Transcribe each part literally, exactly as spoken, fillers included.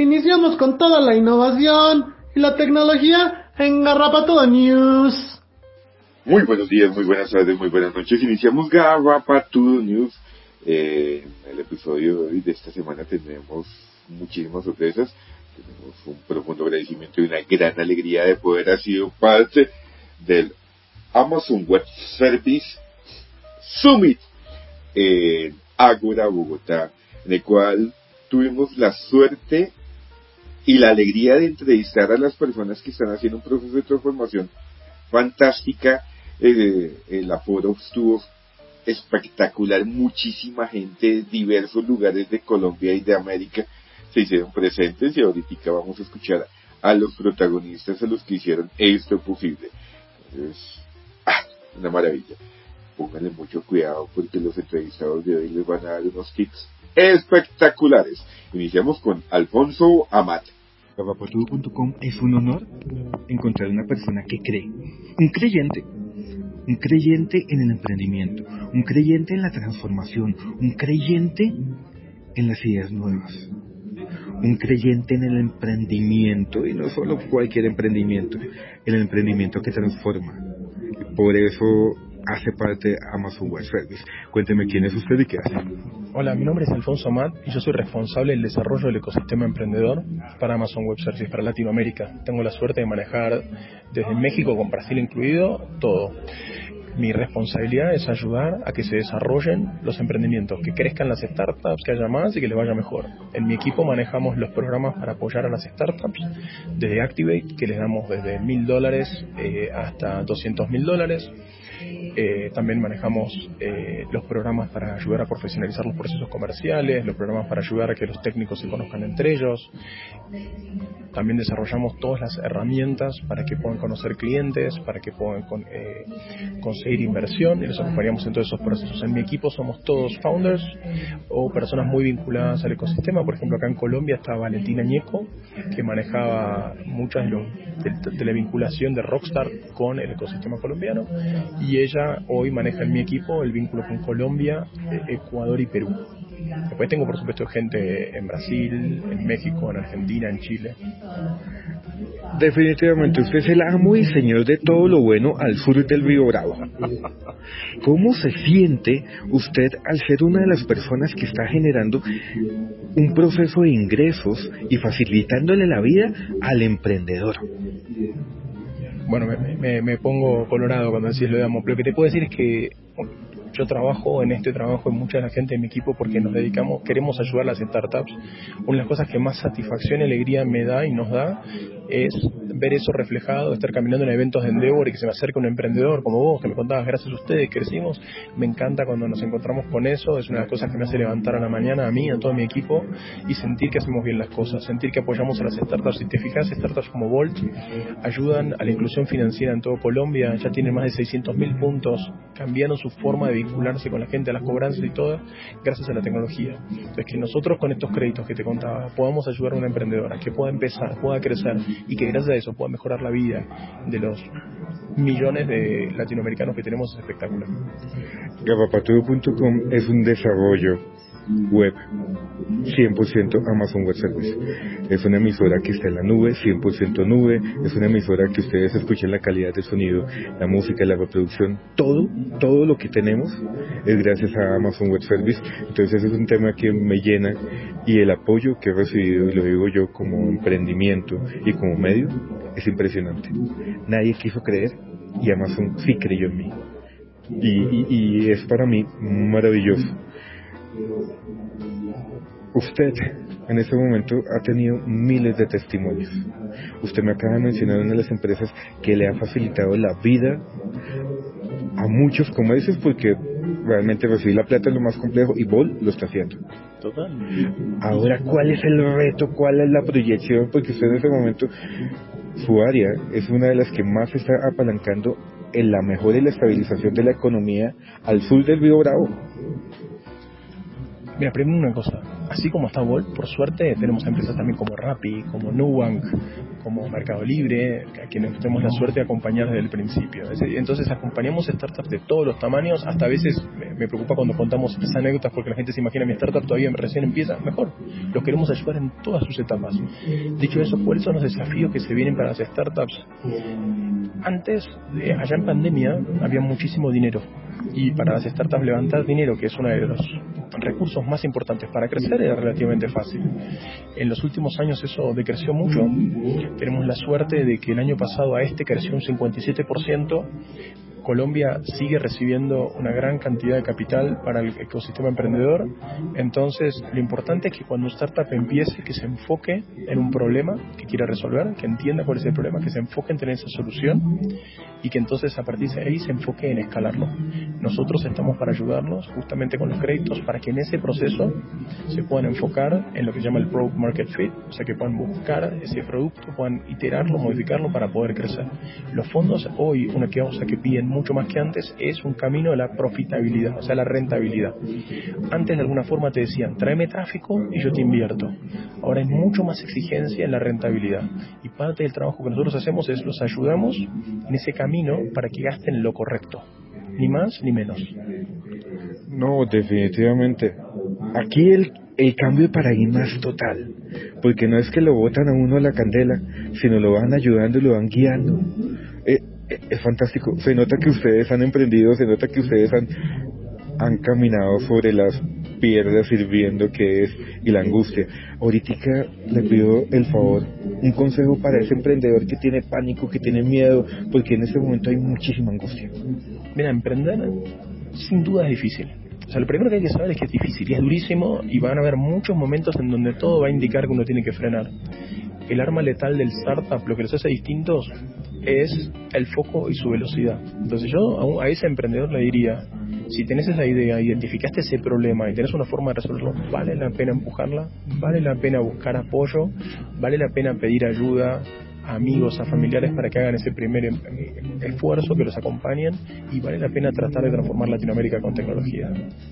Iniciamos con toda la innovación y la tecnología en Garrapato News. Muy buenos días, muy buenas tardes, muy buenas noches. Iniciamos Garrapato News. Eh, en el episodio de hoy de esta semana tenemos muchísimas sorpresas. Tenemos un profundo agradecimiento y una gran alegría de poder haber sido parte del Amazon Web Service Summit en Ágora, Bogotá, en el cual tuvimos la suerte y la alegría de entrevistar a las personas que están haciendo un proceso de transformación fantástica. Eh, el aforo estuvo espectacular, muchísima gente de diversos lugares de Colombia y de América se hicieron presentes, y ahorita vamos a escuchar a los protagonistas, a los que hicieron esto posible. Es ah, una maravilla. Pónganle mucho cuidado porque los entrevistados de hoy les van a dar unos tips espectaculares. Iniciamos con Alfonso Amat. Garrapato punto com es un honor encontrar una persona que cree, un creyente, un creyente en el emprendimiento, un creyente en la transformación, un creyente en las ideas nuevas, un creyente en el emprendimiento, y no solo cualquier emprendimiento, el emprendimiento que transforma. Por eso hace parte de Amazon Web Service. Cuénteme quién es usted y qué hace. Hola, mi nombre es Alfonso Amat y yo soy responsable del desarrollo del ecosistema emprendedor para Amazon Web Services para Latinoamérica. Tengo la suerte de manejar desde México, con Brasil incluido, todo. Mi responsabilidad es ayudar a que se desarrollen los emprendimientos, que crezcan las startups, que haya más y que les vaya mejor. En mi equipo manejamos los programas para apoyar a las startups, desde Activate, que les damos desde mil dólares eh, hasta doscientos mil dólares. Eh, también manejamos eh, los programas para ayudar a profesionalizar los procesos comerciales, los programas para ayudar a que los técnicos se conozcan entre ellos. También desarrollamos todas las herramientas para que puedan conocer clientes, para que puedan con, eh, conseguir inversión, y los acompañamos en todos esos procesos. En mi equipo somos todos founders o personas muy vinculadas al ecosistema. Por ejemplo, acá en Colombia está Valentina Ñeco, que manejaba muchas de, los, de, de la vinculación de Rockstar con el ecosistema colombiano, y ella hoy maneja en mi equipo el vínculo con Colombia, Ecuador y Perú. Después tengo, por supuesto, gente en Brasil, en México, en Argentina, en Chile. Definitivamente usted es el amo y señor de todo lo bueno al sur del Río Bravo. ¿Cómo se siente usted al ser una de las personas que está generando un proceso de ingresos y facilitándole la vida al emprendedor? Bueno, me, me, me pongo colorado cuando decís lo de amo, pero lo que te puedo decir es que yo trabajo en este trabajo en mucha de la gente de mi equipo porque nos dedicamos, queremos ayudar a las startups. Una de las cosas que más satisfacción y alegría me da y nos da es ver eso reflejado, estar caminando en eventos de Endeavor y que se me acerque un emprendedor como vos, que me contabas, gracias a ustedes crecimos. Me encanta cuando nos encontramos con eso, es una de las cosas que me hace levantar a la mañana a mí, a todo mi equipo, y sentir que hacemos bien las cosas, sentir que apoyamos a las startups. Si te fijas, startups como Volt ayudan a la inclusión financiera en todo Colombia, ya tienen más de seiscientos mil puntos, cambiaron su forma de vincularse con la gente, a las cobranzas y todo, gracias a la tecnología. Entonces, que nosotros con estos créditos que te contaba podamos ayudar a una emprendedora que pueda empezar, pueda crecer, y que gracias a eso pueda mejorar la vida de los millones de latinoamericanos que tenemos, es espectacular. Garrapato punto com es un desarrollo web cien por ciento Amazon Web Service. Es una emisora que está en la nube, cien por ciento nube. Es una emisora que ustedes escuchen la calidad de sonido, la música, la reproducción, todo, todo lo que tenemos es gracias a Amazon Web Service. Entonces ese es un tema que me llena, y el apoyo que he recibido, y lo digo yo como emprendimiento y como medio, es impresionante. Nadie quiso creer y Amazon sí creyó en mí, y, y, y es para mí maravilloso. Usted en este momento ha tenido miles de testimonios. Usted me acaba de mencionar una de las empresas que le ha facilitado la vida a muchos comercios, porque realmente recibir la plata es lo más complejo, y Vol lo está haciendo. Total. Ahora, ¿cuál es el reto? ¿Cuál es la proyección? Porque usted en este momento, su área es una de las que más está apalancando en la mejora y la estabilización de la economía al sur del Río Bravo. Mira, primero una cosa, así como está Bolt, por suerte tenemos empresas también como Rappi, como Nubank, como Mercado Libre, a quienes tenemos la suerte de acompañar desde el principio. Entonces acompañamos startups de todos los tamaños. Hasta a veces me preocupa cuando contamos esas anécdotas porque la gente se imagina mi startup todavía recién empieza. Mejor, los queremos ayudar en todas sus etapas. Dicho eso, ¿cuáles son los desafíos que se vienen para las startups? Antes, eh, allá en pandemia, había muchísimo dinero. Y para las startups levantar dinero, que es uno de los recursos más importantes para crecer, era relativamente fácil. En los últimos años eso decreció mucho. Tenemos la suerte de que el año pasado a este creció un cincuenta y siete por ciento. Colombia sigue recibiendo una gran cantidad de capital para el ecosistema emprendedor. Entonces, lo importante es que cuando una startup empiece, que se enfoque en un problema que quiera resolver, que entienda cuál es el problema, que se enfoque en tener esa solución y que entonces a partir de ahí se enfoque en escalarlo. Nosotros estamos para ayudarlos justamente con los créditos para que en ese proceso se puedan enfocar en lo que se llama el Product Market Fit, o sea que puedan buscar ese producto, puedan iterarlo, modificarlo para poder crecer. Los fondos hoy, una cosa que piden mucho más que antes, es un camino de la profitabilidad, o sea, la rentabilidad. Antes de alguna forma te decían, tráeme tráfico y yo te invierto. Ahora hay mucho más exigencia en la rentabilidad. Y parte del trabajo que nosotros hacemos es los ayudamos en ese camino para que gasten lo correcto. Ni más ni menos. No, definitivamente. Aquí el, el cambio de paradigma es total. Porque no es que lo botan a uno a la candela, sino lo van ayudando y lo van guiando. Eh, Es fantástico, se nota que ustedes han emprendido, se nota que ustedes han, han caminado sobre las piedras hirviendo que es y la angustia. Ahorita le pido el favor, un consejo para ese emprendedor que tiene pánico, que tiene miedo, porque en este momento hay muchísima angustia. Mira, emprender sin duda es difícil. O sea, lo primero que hay que saber es que es difícil y es durísimo y van a haber muchos momentos en donde todo va a indicar que uno tiene que frenar. El arma letal del startup, lo que los hace distintos, es el foco y su velocidad. Entonces yo a ese emprendedor le diría, si tenés esa idea, identificaste ese problema y tenés una forma de resolverlo, vale la pena empujarla, vale la pena buscar apoyo, vale la pena pedir ayuda a amigos, a familiares para que hagan ese primer esfuerzo, que los acompañen, y vale la pena tratar de transformar Latinoamérica con tecnología.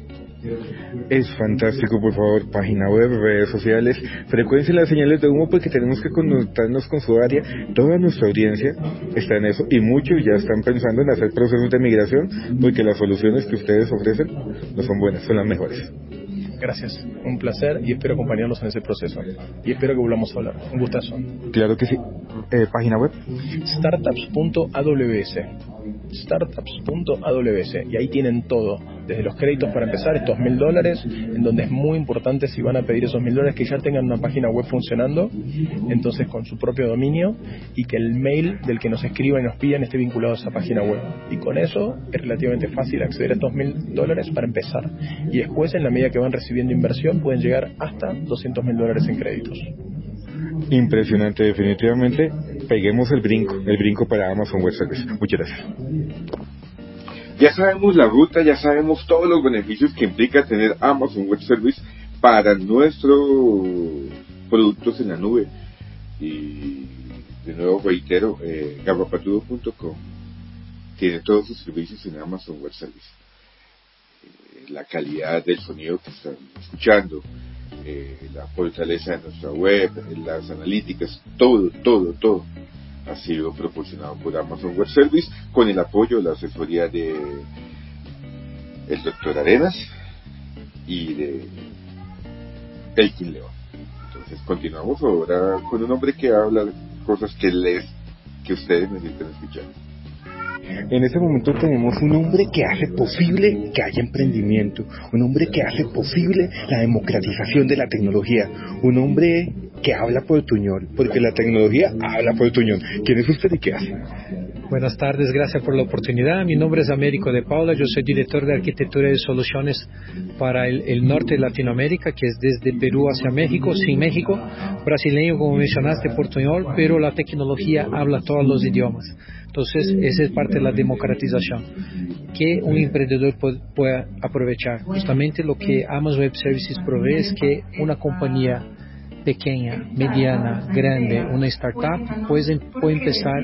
Es fantástico, por favor, página web, redes sociales, frecuencia las señales de humo, porque tenemos que conectarnos con su área. Toda nuestra audiencia está en eso y muchos ya están pensando en hacer procesos de migración, porque las soluciones que ustedes ofrecen no son buenas, son las mejores. Gracias, un placer y espero acompañarlos en ese proceso y espero que volvamos a hablar. Un gustazo. Claro que sí. Eh, página web startups punto a w s startups punto a w s y ahí tienen todo, desde los créditos para empezar, estos mil dólares, en donde es muy importante, si van a pedir esos mil dólares, que ya tengan una página web funcionando, entonces con su propio dominio, y que el mail del que nos escriban y nos pidan esté vinculado a esa página web, y con eso es relativamente fácil acceder a estos mil dólares para empezar, y después en la medida que van recibiendo inversión pueden llegar hasta doscientos mil dólares en créditos. Impresionante, definitivamente. Peguemos el brinco, el brinco para Amazon Web Services. Muchas gracias. Ya sabemos la ruta, ya sabemos todos los beneficios que implica tener Amazon Web Service para nuestros productos en la nube. Y de nuevo reitero, eh, garrapatudo punto com tiene todos sus servicios en Amazon Web Service. Eh, la calidad del sonido que están escuchando, eh, la fortaleza de nuestra web, las analíticas, todo, todo, todo ha sido proporcionado por Amazon Web Service con el apoyo, la asesoría de el doctor Arenas y de Elkin León. Entonces continuamos ahora con un hombre que habla de cosas que les que ustedes necesitan escuchar. En este momento tenemos un hombre que hace posible que haya emprendimiento, un hombre que hace posible la democratización de la tecnología, un hombre que habla portuñol, porque la tecnología habla portuñol. ¿Quién es usted y qué hace? Buenas tardes, gracias por la oportunidad. Mi nombre es Américo de Paula, yo soy director de arquitectura y soluciones para el, el norte de Latinoamérica, que es desde Perú hacia México, sin México, brasileño como mencionaste, portuñol, pero la tecnología habla todos los idiomas. Entonces, esa es parte de la democratización, que un emprendedor puede, puede aprovechar. Justamente lo que Amazon Web Services provee es que una compañía pequeña, mediana, grande, una startup, puede, puede empezar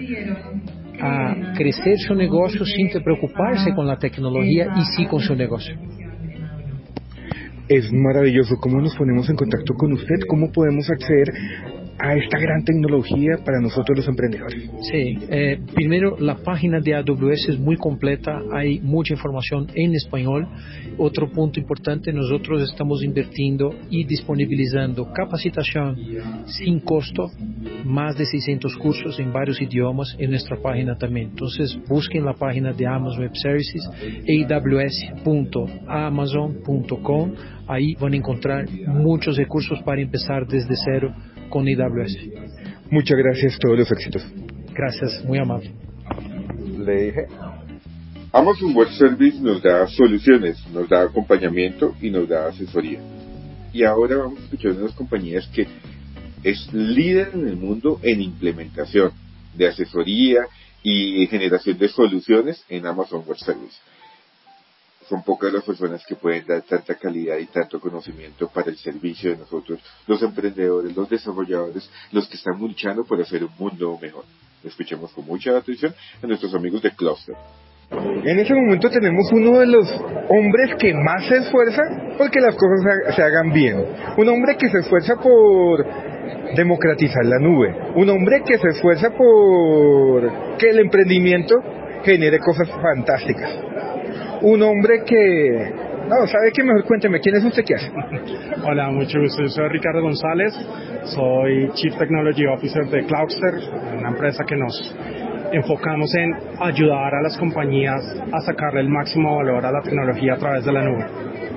a crecer su negocio sin preocuparse con la tecnología y sí con su negocio. es maravilloso. ¿Cómo nos ponemos en contacto con usted? ¿Cómo podemos acceder a esta gran tecnología para nosotros los emprendedores? Sí, eh, primero la página de A W S es muy completa, hay mucha información en español. Otro punto importante, nosotros estamos invirtiendo y disponibilizando capacitación sin costo, más de seiscientos cursos en varios idiomas en nuestra página también. Entonces busquen la página de Amazon Web Services, a w s punto amazon punto com, ahí van a encontrar muchos recursos para empezar desde cero con A W S. Muchas gracias, todos los éxitos. Gracias, muy amable. Le dije. Amazon Web Service nos da soluciones, nos da acompañamiento y nos da asesoría. Y ahora vamos a escuchar unas compañías que es líder en el mundo en implementación de asesoría y generación de soluciones en Amazon Web Service. Son pocas las personas que pueden dar tanta calidad y tanto conocimiento para el servicio de nosotros, los emprendedores, los desarrolladores, los que están luchando por hacer un mundo mejor. Escuchemos con mucha atención a nuestros amigos de Cluster. En este momento tenemos uno de los hombres que más se esfuerza porque las cosas se hagan bien. Un hombre que se esfuerza por democratizar la nube. Un hombre que se esfuerza por que el emprendimiento genere cosas fantásticas. Un hombre que... No, ¿sabe qué? Mejor cuénteme, ¿quién es usted? ¿Qué hace? Hola, mucho gusto. Yo soy Ricardo González, soy Chief Technology Officer de Cloudster, una empresa que nos enfocamos en ayudar a las compañías a sacarle el máximo valor a la tecnología a través de la nube.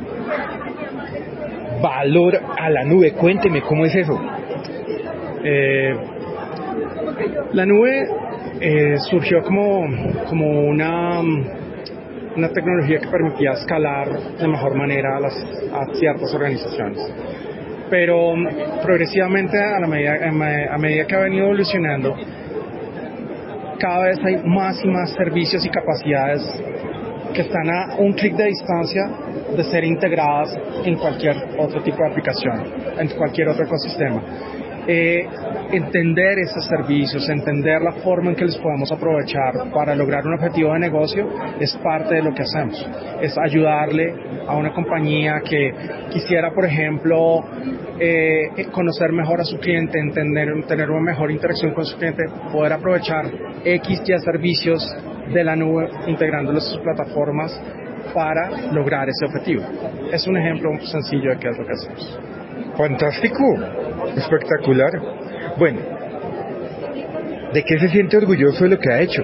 Valor a la nube, cuénteme, ¿cómo es eso? Eh, la nube eh, surgió como, como una... una tecnología que permitía escalar de mejor manera a, las, a ciertas organizaciones. Pero progresivamente, a, la medida, a medida que ha venido evolucionando, cada vez hay más y más servicios y capacidades que están a un clic de distancia de ser integradas en cualquier otro tipo de aplicación, en cualquier otro ecosistema. Eh, entender esos servicios, entender la forma en que les podemos aprovechar para lograr un objetivo de negocio es parte de lo que hacemos. Es ayudarle a una compañía que quisiera, por ejemplo, eh, conocer mejor a su cliente, entender, tener una mejor interacción con su cliente, poder aprovechar X y servicios de la nube integrándolos a sus plataformas para lograr ese objetivo. Es un ejemplo sencillo de qué es lo que hacemos. Fantástico, espectacular. Bueno, ¿de qué se siente orgulloso de lo que ha hecho?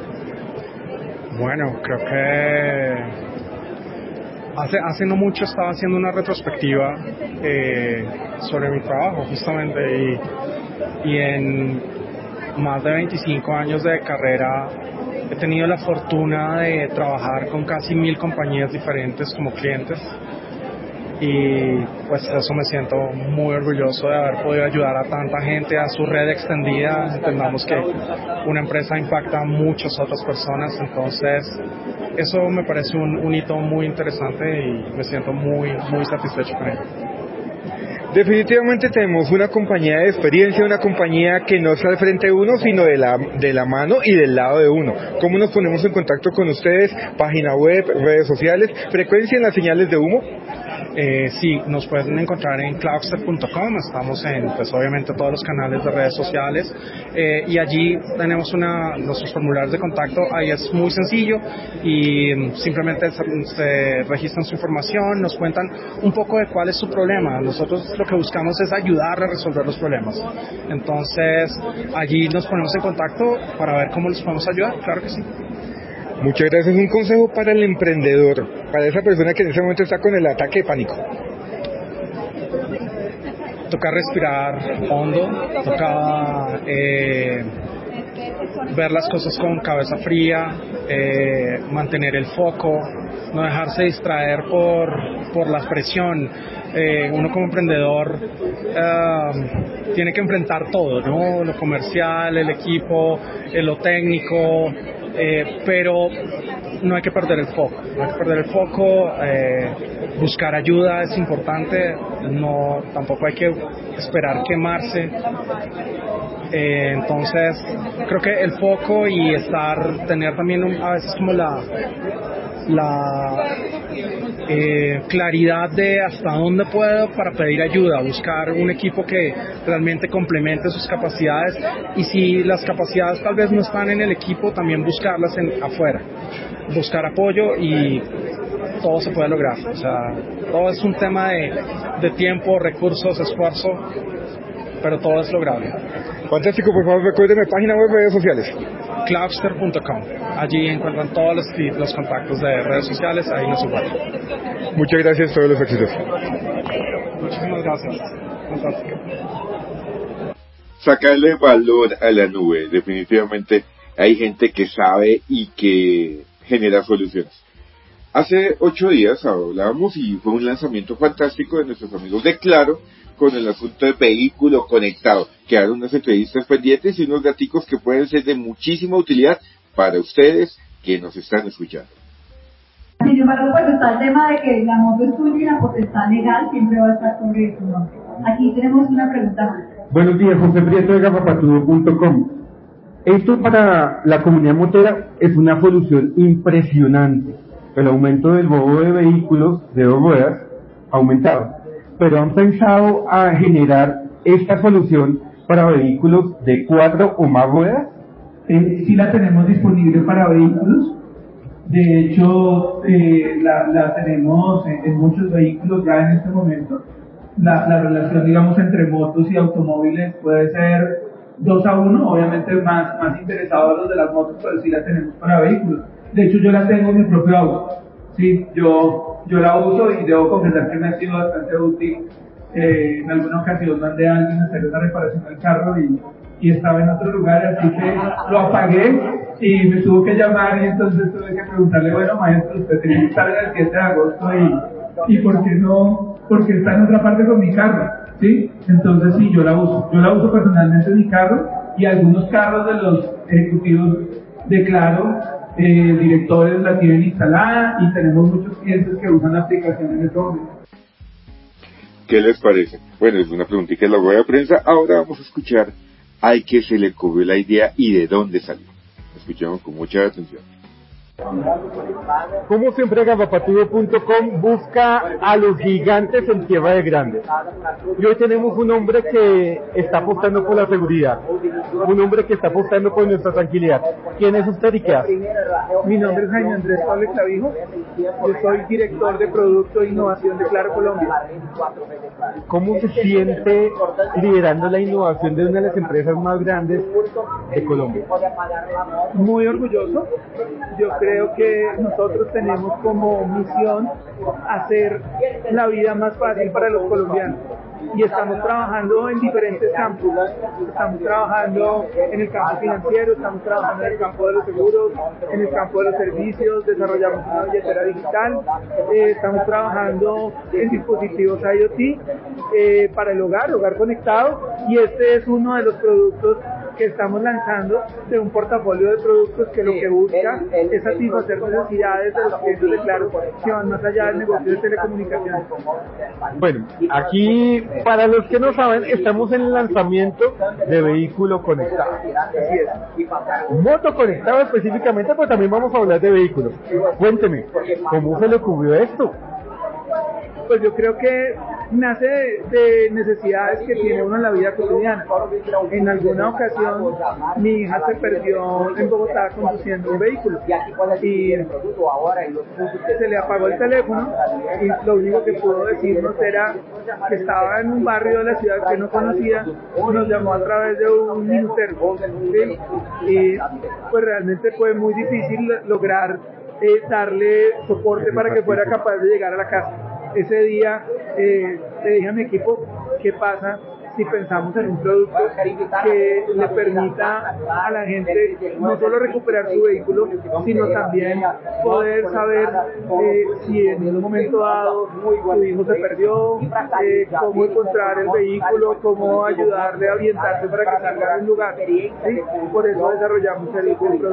Bueno, creo que hace, hace no mucho estaba haciendo una retrospectiva eh, sobre mi trabajo justamente y, y en más de veinticinco años de carrera he tenido la fortuna de trabajar con casi mil compañías diferentes como clientes. Y pues eso me siento muy orgulloso de haber podido ayudar a tanta gente, a su red extendida. Entendamos que una empresa impacta a muchas otras personas, entonces eso me parece un, un hito muy interesante y me siento muy, muy satisfecho con ello. Definitivamente tenemos una compañía de experiencia, una compañía que no está al frente de uno, sino de la, de la mano y del lado de uno. ¿Cómo nos ponemos en contacto con ustedes? Página web, redes sociales, frecuencia en las señales de humo. Eh, sí, nos pueden encontrar en cloudster punto com, estamos en, pues obviamente, todos los canales de redes sociales eh, y allí tenemos una, nuestros formularios de contacto, ahí es muy sencillo y simplemente se, se registran su información, nos cuentan un poco de cuál es su problema. Nosotros lo que buscamos es ayudar a resolver los problemas, entonces allí nos ponemos en contacto para ver cómo les podemos ayudar, claro que sí. Muchas gracias. Un consejo para el emprendedor, para esa persona que en ese momento está con el ataque de pánico. Toca respirar hondo, toca eh, ver las cosas con cabeza fría, eh, mantener el foco, no dejarse distraer por, por la presión. Eh, uno como emprendedor uh, tiene que enfrentar todo, ¿no? Lo comercial, el equipo, eh, lo técnico. Eh, pero no hay que perder el foco, no hay que perder el foco, eh, buscar ayuda es importante, no, tampoco hay que esperar quemarse, eh, entonces creo que el foco y estar, tener también un, a veces como la, la eh, claridad de hasta dónde puedo para pedir ayuda, buscar un equipo que realmente complemente sus capacidades, y si las capacidades tal vez no están en el equipo, también buscarlas en, afuera, buscar apoyo, y todo se puede lograr. O sea, todo es un tema de, de tiempo, recursos, esfuerzo, pero todo es lograble. Fantástico, por favor recuérdeme página web y redes sociales. Cloudster punto com. Allí encuentran todos los, los contactos de redes sociales, ahí nos encuentran. Muchas gracias, todos los éxitos. Muchísimas gracias. Fantástico. Sacarle valor a la nube. Definitivamente hay gente que sabe y que genera soluciones. Hace ocho días hablábamos y fue un lanzamiento fantástico de nuestros amigos de Claro con el asunto de vehículo conectado. Quedaron unas entrevistas pendientes y unos daticos que pueden ser de muchísima utilidad para ustedes que nos están escuchando. Sin embargo, pues está el tema de que la moto es tuya y la potestad legal siempre va a estar sobre tu nombre. Aquí tenemos una pregunta más. Buenos días, José Prieto de garrapatudo punto com. Esto para la comunidad motera es una solución impresionante. El aumento del robo de vehículos de dos ruedas ha aumentado, pero han pensado a generar esta solución para vehículos de cuatro o más ruedas. Eh, sí la tenemos disponible para vehículos. De hecho, eh, la, la tenemos en, en muchos vehículos ya en este momento. La, la relación, digamos, entre motos y automóviles puede ser dos a uno, obviamente más, más interesados los de las motos, pero sí la tenemos para vehículos. De hecho, yo la tengo en mi propio auto. Sí, yo, yo la uso y debo confesar que me ha sido bastante útil. Eh, en alguna ocasión mandé a alguien a hacer una reparación al carro y, y estaba en otro lugar, así que lo apagué y me tuvo que llamar, y entonces tuve que preguntarle, bueno, maestro, usted tiene que estar en el siete de agosto y, y ¿por qué no? Porque está en otra parte con mi carro, ¿sí? Entonces sí, yo la uso. Yo la uso personalmente en mi carro, y algunos carros de los ejecutivos de Claro, eh, directores la tienen instalada, y tenemos muchos clientes que usan la aplicación en este momento. ¿Qué les parece? Bueno, es una preguntita en la rueda de prensa. Ahora vamos a escuchar al que se le ocurrió la idea y de dónde salió. Escuchemos con mucha atención. Como siempre, garrapatudo punto com busca a los gigantes en tierra de grandes. Y hoy tenemos un hombre que está apostando por la seguridad, un hombre que está apostando por nuestra tranquilidad. ¿Quién es usted y qué hace? Mi nombre es Jaime Andrés Pablo Clavijo. Yo soy director de Producto e Innovación de Claro Colombia. ¿Cómo se siente liderando la innovación de una de las empresas más grandes de Colombia? Muy orgulloso. Yo creo que nosotros tenemos como misión hacer la vida más fácil para los colombianos, y estamos trabajando en diferentes campos. Estamos trabajando en el campo financiero, estamos trabajando en el campo de los seguros, en el campo de los servicios, desarrollamos una billetera digital, eh, estamos trabajando en dispositivos IoT eh, para el hogar, hogar conectado, y este es uno de los productos que estamos lanzando de un portafolio de productos que lo que busca es satisfacer necesidades de los clientes de Claro, que van más allá del negocio de telecomunicaciones. Bueno, aquí, para los que no saben, estamos en el lanzamiento de vehículo conectado. Así es. Moto conectado específicamente, pero también vamos a hablar de vehículos. Cuénteme, ¿cómo se le ocurrió esto? Pues yo creo que nace de, de necesidades que tiene uno en la vida cotidiana. En alguna ocasión mi hija se perdió en Bogotá conduciendo un vehículo y se le apagó el teléfono, y lo único que pudo decirnos era que estaba en un barrio de la ciudad que no conocía. Nos llamó a través de un minutero, ¿sí? Y pues realmente fue muy difícil lograr eh, darle soporte para que fuera capaz de llegar a la casa. Ese día eh, le dije a mi equipo, ¿qué pasa si pensamos en un producto que le permita a la gente no solo recuperar su vehículo, sino también poder saber eh, si en un momento dado su hijo se perdió, eh, cómo encontrar el vehículo, cómo ayudarle a orientarse para que salga de un lugar, ¿sí? Por eso desarrollamos el, el producto.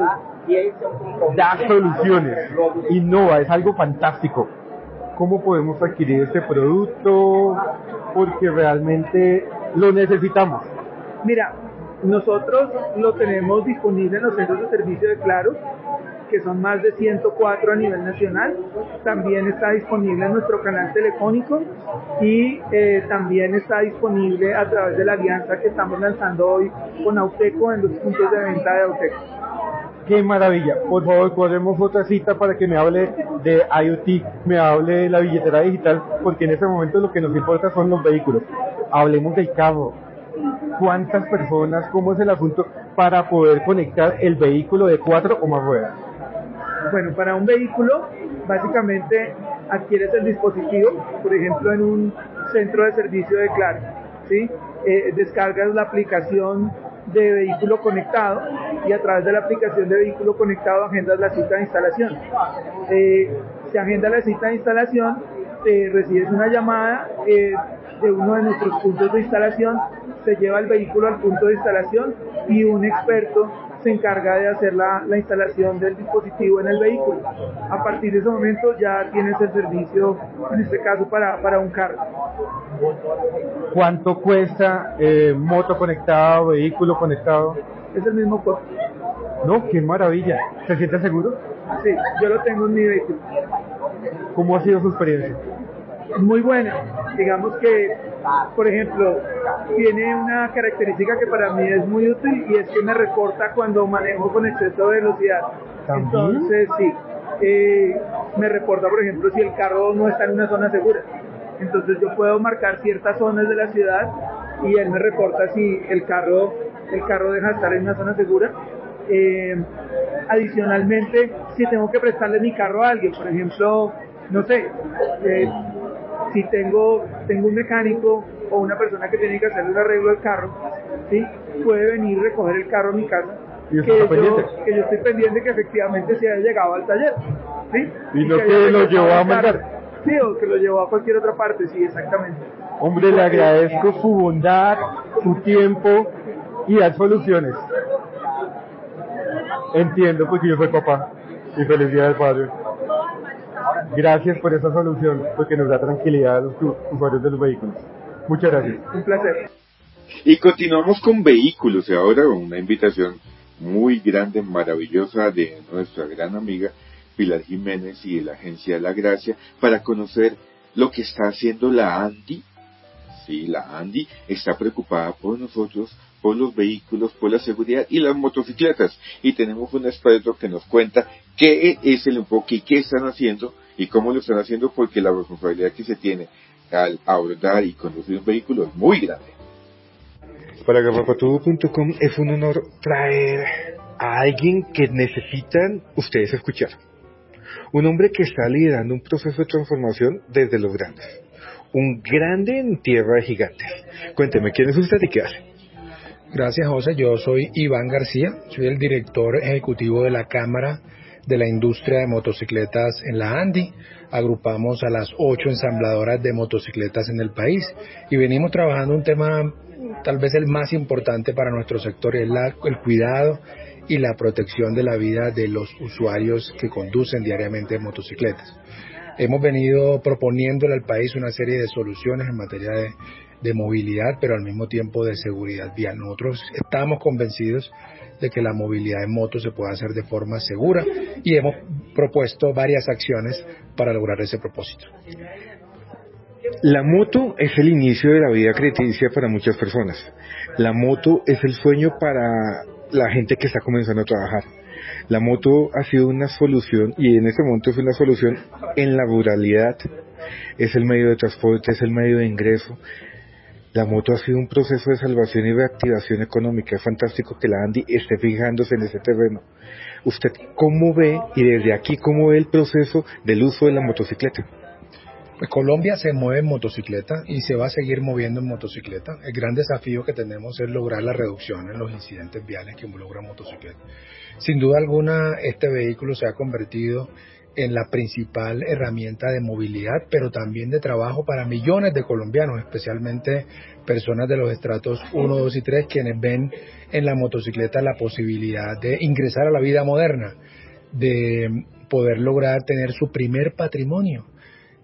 Da soluciones, innova, es algo fantástico. ¿Cómo podemos adquirir este producto? Porque realmente lo necesitamos. Mira, nosotros lo tenemos disponible en los centros de servicio de Claro. que son más de ciento cuatro a nivel nacional. También está disponible en nuestro canal telefónico y eh, también está disponible a través de la alianza que estamos lanzando hoy con Auteco en los puntos de venta de Auteco. ¡Qué maravilla! Por favor, cuadremos otra cita para que me hable de IoT, me hable de la billetera digital, porque en este momento lo que nos importa son los vehículos. Hablemos del carro. ¿Cuántas personas? ¿Cómo es el asunto para poder conectar el vehículo de cuatro o más ruedas? Bueno, para un vehículo, básicamente adquieres el dispositivo, por ejemplo, en un centro de servicio de Claro, ¿sí? Eh, descargas la aplicación de vehículo conectado y a través de la aplicación de vehículo conectado agendas la cita de instalación. Eh, se agenda la cita de instalación, eh, recibes una llamada eh, de uno de nuestros puntos de instalación, se lleva el vehículo al punto de instalación y un experto se encarga de hacer la, la instalación del dispositivo en el vehículo. A partir de ese momento ya tienes el servicio, en este caso para, para un carro. ¿Cuánto cuesta eh, moto conectada, vehículo conectado? Es el mismo costo. No, qué maravilla. ¿Se siente seguro? Sí, yo lo tengo en mi vehículo. ¿Cómo ha sido su experiencia? Muy buena. Digamos que, por ejemplo, tiene una característica que para mí es muy útil y es que me reporta cuando manejo con exceso de velocidad. ¿También? Entonces, sí, eh, me reporta, por ejemplo, si el carro no está en una zona segura. Entonces yo puedo marcar ciertas zonas de la ciudad y él me reporta si el carro, el carro deja de estar en una zona segura. Eh, adicionalmente, si tengo que prestarle mi carro a alguien, por ejemplo, no sé, eh, si tengo, tengo un mecánico o una persona que tiene que hacerle un arreglo al carro, ¿sí? Puede venir a recoger el carro a mi casa, ¿Y que yo, pendiente? que yo estoy pendiente que efectivamente se haya llegado al taller, ¿sí? Y no que que haya lo regresado llevó a al carro. mandar. Sí, o que lo llevó a cualquier otra parte, sí, exactamente. Hombre, le agradezco su bondad, su tiempo y dar soluciones. Entiendo, porque yo soy papá y feliz día del padre. Gracias por esa solución, porque nos da tranquilidad a los usuarios de los vehículos. Muchas gracias. Un placer. Y continuamos con vehículos y ahora una invitación muy grande, maravillosa de nuestra gran amiga Pilar Jiménez y de la agencia La Gracia para conocer lo que está haciendo la ANDI. Sí, la ANDI está preocupada por nosotros, por los vehículos, por la seguridad y las motocicletas. Y tenemos un experto que nos cuenta qué es el enfoque y qué están haciendo y cómo lo están haciendo, porque la responsabilidad que se tiene al abordar y conducir un vehículo es muy grande. Para garrapatudo punto com es un honor traer a alguien que necesitan ustedes escuchar. Un hombre que está liderando un proceso de transformación desde los grandes. Un grande en tierra de gigantes. Cuénteme, ¿quién es usted y qué hace? Gracias, José. Yo soy Iván García, soy el director ejecutivo de la Cámara de la Industria de Motocicletas en la ANDI. Agrupamos a las ocho ensambladoras de motocicletas en el país y venimos trabajando un tema tal vez el más importante para nuestro sector, es la, el cuidado y la protección de la vida de los usuarios que conducen diariamente motocicletas. Hemos venido proponiéndole al país una serie de soluciones en materia de, de movilidad, pero al mismo tiempo de seguridad vial. Nosotros estamos convencidos de que la movilidad en moto se puede hacer de forma segura y hemos propuesto varias acciones para lograr ese propósito. La moto es el inicio de la vida crediticia para muchas personas. La moto es el sueño para la gente que está comenzando a trabajar. La moto ha sido una solución, y en este momento es una solución en la ruralidad. Es el medio de transporte, es el medio de ingreso. La moto ha sido un proceso de salvación y reactivación económica. Es fantástico que la ANDI esté fijándose en ese terreno. ¿Usted cómo ve, y desde aquí, cómo ve el proceso del uso de la motocicleta? Pues Colombia se mueve en motocicleta y se va a seguir moviendo en motocicleta. El gran desafío que tenemos es lograr la reducción en los incidentes viales que involucran motocicletas. Sin duda alguna, este vehículo se ha convertido en la principal herramienta de movilidad, pero también de trabajo para millones de colombianos, especialmente personas de los estratos uno, dos y tres, quienes ven en la motocicleta la posibilidad de ingresar a la vida moderna, de poder lograr tener su primer patrimonio.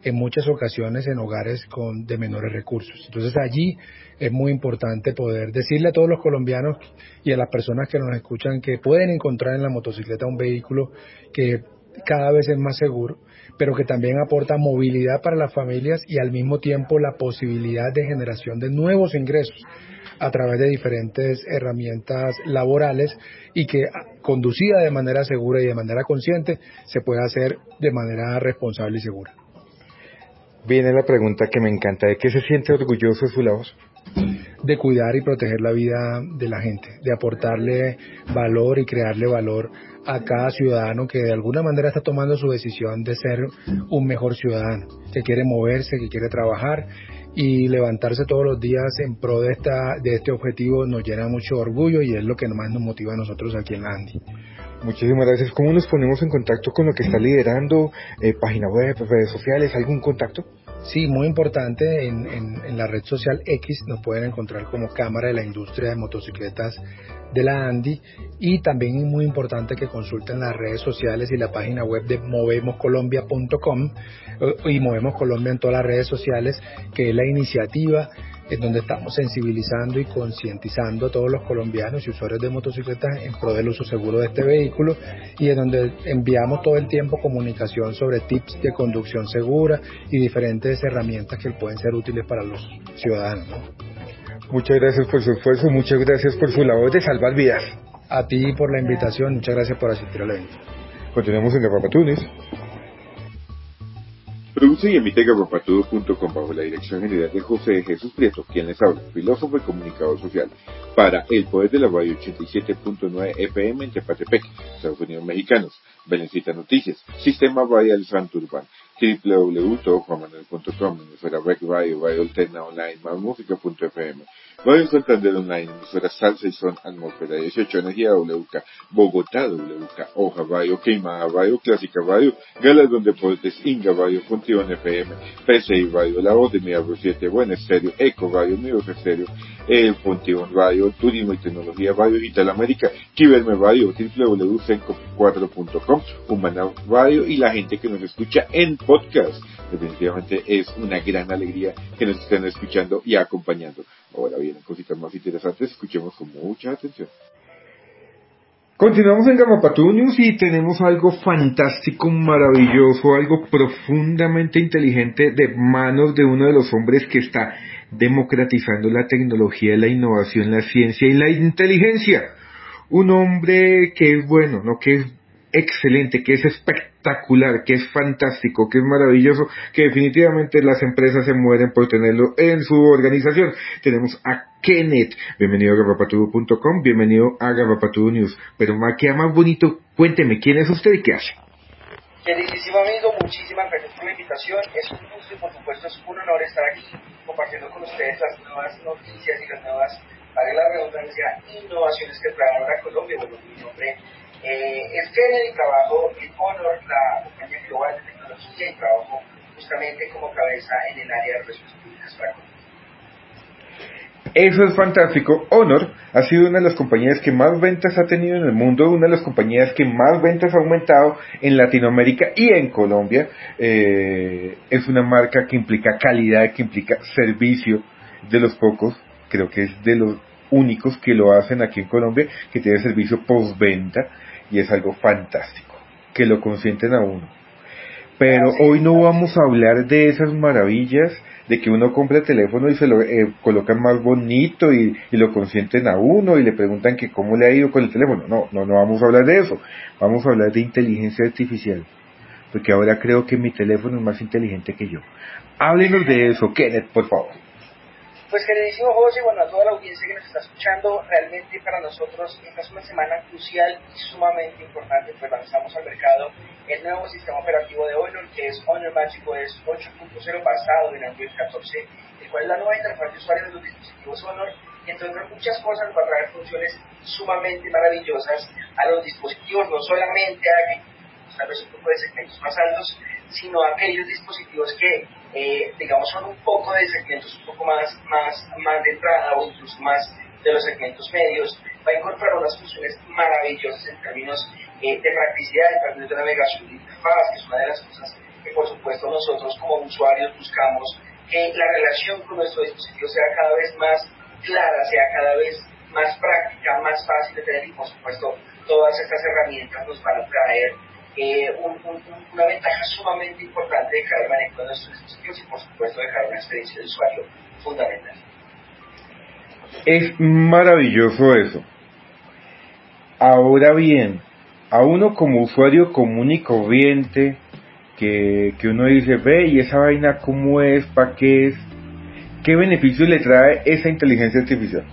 en muchas ocasiones en hogares con de menores recursos. Entonces allí es muy importante poder decirle a todos los colombianos y a las personas que nos escuchan que pueden encontrar en la motocicleta un vehículo que cada vez es más seguro, pero que también aporta movilidad para las familias y al mismo tiempo la posibilidad de generación de nuevos ingresos a través de diferentes herramientas laborales y que conducida de manera segura y de manera consciente se puede hacer de manera responsable y segura. Viene la pregunta que me encanta, ¿de qué se siente orgulloso de su labor? De cuidar y proteger la vida de la gente, de aportarle valor y crearle valor a cada ciudadano que de alguna manera está tomando su decisión de ser un mejor ciudadano, que quiere moverse, que quiere trabajar y levantarse todos los días en pro de, esta, de este objetivo nos llena mucho orgullo y es lo que más nos motiva a nosotros aquí en la ANDI. Muchísimas gracias. ¿Cómo nos ponemos en contacto con lo que está liderando? Eh, ¿Página web, redes sociales, algún contacto? Sí, muy importante, en, en, en la red social X nos pueden encontrar como Cámara de la Industria de Motocicletas de la ANDI y también es muy importante que consulten las redes sociales y la página web de movemos colombia punto com y Movemos Colombia en todas las redes sociales, que es la iniciativa en donde estamos sensibilizando y concientizando a todos los colombianos y usuarios de motocicletas en pro del uso seguro de este vehículo y en donde enviamos todo el tiempo comunicación sobre tips de conducción segura y diferentes herramientas que pueden ser útiles para los ciudadanos, ¿no? Muchas gracias por su esfuerzo, muchas gracias por su labor de salvar vidas. A ti por la invitación, muchas gracias por asistir al evento. Continuamos en Garrapatunes. Produce y emite garrapatudo punto com bajo la dirección general de José Jesús Prieto, quien les habla, filósofo y comunicador social, para El Poder de la Radio ochenta y siete punto nueve F M en Tepatepec, Estados Unidos Mexicanos, Belencita Noticias, Sistema Radial Santurban, doble u doble u doble u punto juan manuel punto com, emisora Rec Radio, Radio Alterna Online, más música punto F M, Radio Santander Online, emisora Salsa y Son Atmósfera dieciocho, Energía W K, Bogotá W K, Hoja Radio, Queimada Radio, Clásica Radio, Galardón Deportes, Inga Radio, Función F M, P C I Radio, La Voz de Mi Arro siete, Buen Estéreo, Eco Radio, Unidos Estéreo, El Función Radio, Turismo y Tecnología Radio Digital América, Kiberme Radio, doble u doble u doble u punto senco cuatro punto com, Humana Radio y la gente que nos escucha en podcast. Definitivamente es una gran alegría que nos estén escuchando y acompañando. Ahora vienen cositas más interesantes, escuchemos con mucha atención. Continuamos en Garrapatudo News y tenemos algo fantástico, maravilloso, algo profundamente inteligente de manos de uno de los hombres que está democratizando la tecnología, la innovación, la ciencia y la inteligencia. Un hombre que es bueno, no que es excelente, que es espectacular, que es fantástico, que es maravilloso, que definitivamente las empresas se mueren por tenerlo en su organización. Tenemos a Kenneth. Bienvenido a garrapatudo punto com, bienvenido a Garrapatudo News. Pero más que más bonito, cuénteme, ¿quién es usted y qué hace? Queridísimo amigo, muchísimas gracias por la invitación. Es un gusto y por supuesto es un honor estar aquí compartiendo con ustedes las nuevas noticias y las nuevas, para la redundancia, innovaciones que traen ahora a Colombia. Bueno, mi nombre Eh, es Kenneth y trabajo en Honor, la compañía global de tecnología, y trabajo justamente como cabeza en el área de relaciones públicas para Colombia. Eso es fantástico. Honor ha sido una de las compañías que más ventas ha tenido en el mundo, una de las compañías que más ventas ha aumentado en Latinoamérica y en Colombia. Eh, es una marca que implica calidad, que implica servicio, de los pocos, creo que es de los únicos que lo hacen aquí en Colombia, que tiene servicio postventa. Y es algo fantástico, que lo consienten a uno. Pero hoy no vamos a hablar de esas maravillas, de que uno compra el teléfono y se lo eh, colocan más bonito y, y lo consienten a uno y le preguntan que cómo le ha ido con el teléfono. No, no, no vamos a hablar de eso. Vamos a hablar de inteligencia artificial. Porque ahora creo que mi teléfono es más inteligente que yo. Háblenos de eso, Kenneth, por favor. Pues queridísimo José, bueno, a toda la audiencia que nos está escuchando, realmente para nosotros esta es una semana crucial y sumamente importante, pues lanzamos al mercado el nuevo sistema operativo de Honor, que es Honor MagicOS ocho punto cero basado en Android catorce, el cual es la nueva interfaz de usuario de los dispositivos Honor, y entre otras muchas cosas va a traer funciones sumamente maravillosas a los dispositivos, no solamente a tal vez un poco de segmentos más altos, sino a aquellos dispositivos que Eh, digamos son un poco de segmentos un poco más, más, más de entrada o incluso más de los segmentos medios. Va a incorporar unas funciones maravillosas en términos eh, de practicidad, en términos de navegación de interfaz, que es una de las cosas que por supuesto nosotros como usuarios buscamos que la relación con nuestro dispositivo sea cada vez más clara, sea cada vez más práctica, más fácil de tener, y por supuesto todas estas herramientas nos van a traer eh, un, un, una ventaja sumamente importante de cara al manejo de nuestros dispositivos y por supuesto de cara a una experiencia de usuario fundamental. Es maravilloso eso. Ahora bien, a uno como usuario común y corriente, que, que uno dice, ve, ¿y esa vaina cómo es? ¿Para qué es? ¿Qué beneficios le trae esa inteligencia artificial?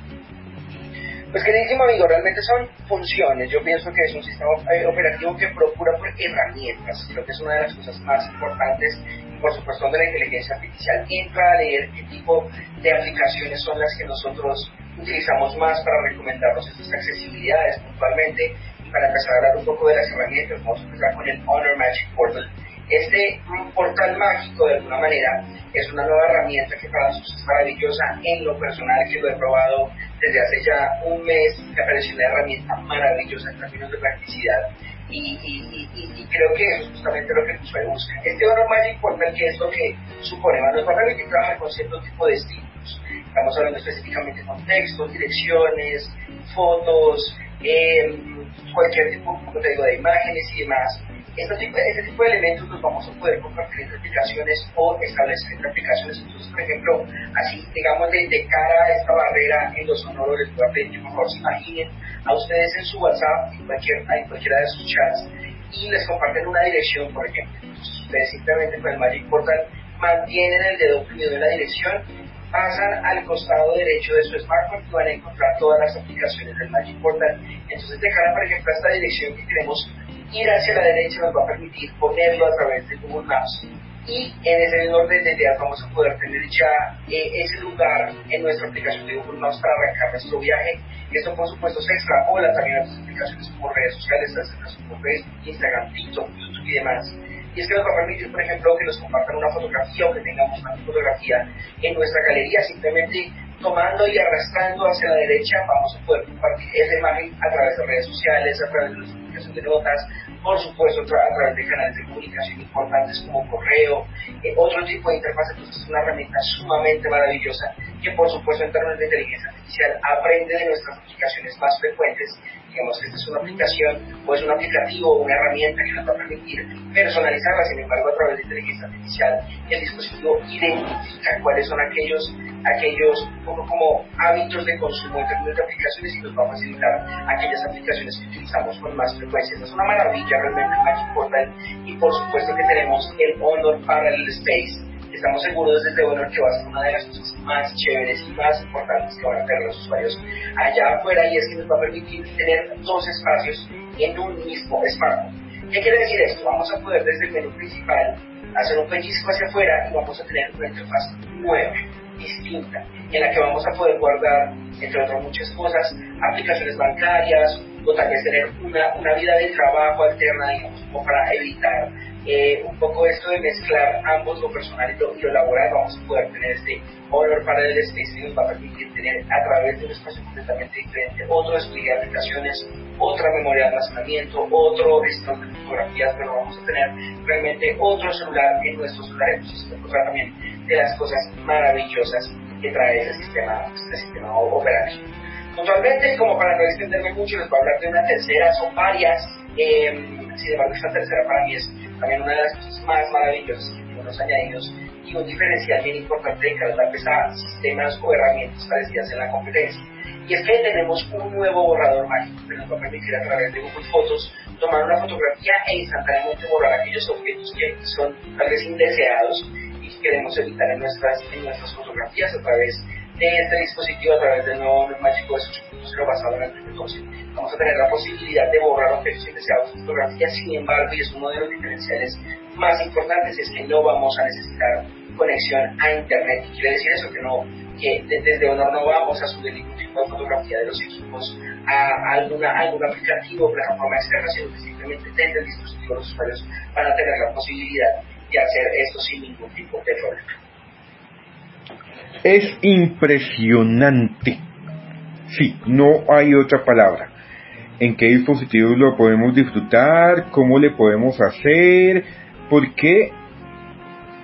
Pues queridísimo amigo, realmente son funciones. Yo pienso que es un sistema operativo que procura por herramientas. Creo que es una de las cosas más importantes, por supuesto, donde la inteligencia artificial entra a leer qué tipo de aplicaciones son las que nosotros utilizamos más para recomendarnos estas accesibilidades puntualmente. Y para empezar a hablar un poco de las herramientas, vamos a empezar con el Honor Magic Portal. Este portal mágico, de alguna manera, es una nueva herramienta que para nosotros es maravillosa. En lo personal, que lo he probado desde hace ya un mes, me pareció una herramienta maravillosa en términos de practicidad. Y, y, y, y creo que eso es justamente lo que el usuario busca. Este Honor Magic Portal, ¿qué es lo que supone? Bueno, nos va a permitir trabajar con cierto tipo de estímulos. Estamos hablando específicamente con textos, direcciones, fotos, eh, cualquier tipo, como te digo, de imágenes y demás. Este tipo, este tipo de elementos los vamos a poder compartir entre aplicaciones o establecer entre aplicaciones. Entonces, por ejemplo, así, digamos, de, de cara a esta barrera en los sonoros, les voy a pedir que por favor se imaginen a ustedes en su WhatsApp, en, cualquier, en cualquiera de sus chats, y les comparten una dirección, por ejemplo. Entonces, ustedes simplemente con el Magic Portal mantienen el dedo oprimido en la dirección, pasan al costado derecho de su smartphone y van a encontrar todas las aplicaciones del Magic Portal. Entonces, de cara, por ejemplo, a esta dirección que queremos ir hacia la derecha, nos va a permitir ponerlo a través de Google Maps, y en ese mismo orden de ideas vamos a poder tener ya eh, ese lugar en nuestra aplicación de Google Maps para arrancar nuestro viaje. Esto por supuesto se extrapola también a otras aplicaciones como redes sociales, como Facebook, Instagram, TikTok, YouTube y demás. Y es que nos va a permitir, por ejemplo, que nos compartan una fotografía o que tengamos una fotografía en nuestra galería. Simplemente tomando y arrastrando hacia la derecha vamos a poder compartir esa imagen a través de redes sociales, a través de nuestra aplicación de notas, por supuesto a través de canales de comunicación importantes como correo, eh, otro tipo de interfaz. Entonces es una herramienta sumamente maravillosa que por supuesto en términos de inteligencia artificial aprende de nuestras aplicaciones más frecuentes. Digamos que esta es una aplicación o es un aplicativo o una herramienta que nos va a permitir personalizarla. Sin embargo, a través de inteligencia artificial el dispositivo identifica cuáles son aquellos aquellos un poco como hábitos de consumo en términos de aplicaciones y nos va a facilitar aquellas aplicaciones que utilizamos con más frecuencia. Esta es una maravilla realmente el Magic Portal. Y por supuesto que tenemos el Honor Parallel Space. Estamos seguros desde Honor que va a ser una de las cosas más chéveres y más importantes que van a tener los usuarios allá afuera, y es que nos va a permitir tener dos espacios en un mismo smartphone. ¿Qué quiere decir esto? Vamos a poder desde el menú principal hacer un pellizco hacia afuera y vamos a tener una interfaz nueva, distinta, en la que vamos a poder guardar, entre otras muchas cosas, aplicaciones bancarias, o tal vez tener una, una vida de trabajo alterna, digamos, como para evitar eh, un poco esto de mezclar ambos, lo personal y lo, y lo laboral. Vamos a poder tener este Honor Parallel Space que nos va a permitir tener a través de un espacio completamente diferente otro despliegue de aplicaciones, otra memoria de almacenamiento, otro stock de fotografías, pero vamos a tener realmente otro celular en nuestro celular. Entonces, otra también de las cosas maravillosas que trae ese sistema, este sistema operativo. Puntualmente, como para no extenderme mucho, les voy a hablar de una tercera, son varias. Eh, sin embargo, esta tercera para mí es también una de las cosas más maravillosas que tiene unos añadidos y un diferencial bien importante de cara tal vez a sistemas o herramientas parecidas en la competencia. Y es que tenemos un nuevo borrador mágico que nos va a permitir a través de Google Fotos tomar una fotografía e instantáneamente borrar aquellos objetos que son tal vez indeseados y que queremos evitar en nuestras, en nuestras fotografías a través de este dispositivo, a través del nuevo Magic O S ocho punto cero basado en Android doce. Vamos a tener la posibilidad de borrar objetos indeseados en fotografías. Sin embargo, y es uno de los diferenciales más importantes, es que no vamos a necesitar conexión a internet. ¿Qué quiere decir eso? Que no, que desde Honor no vamos a subir ningún tipo de fotografía de los equipos a alguna, algún aplicativo o plataforma externa, sino que simplemente desde el dispositivo los usuarios van a tener la posibilidad de hacer esto sin ningún tipo de problema. Es impresionante. Sí, no hay otra palabra. ¿En qué dispositivos lo podemos disfrutar? ¿Cómo le podemos hacer? ¿Por qué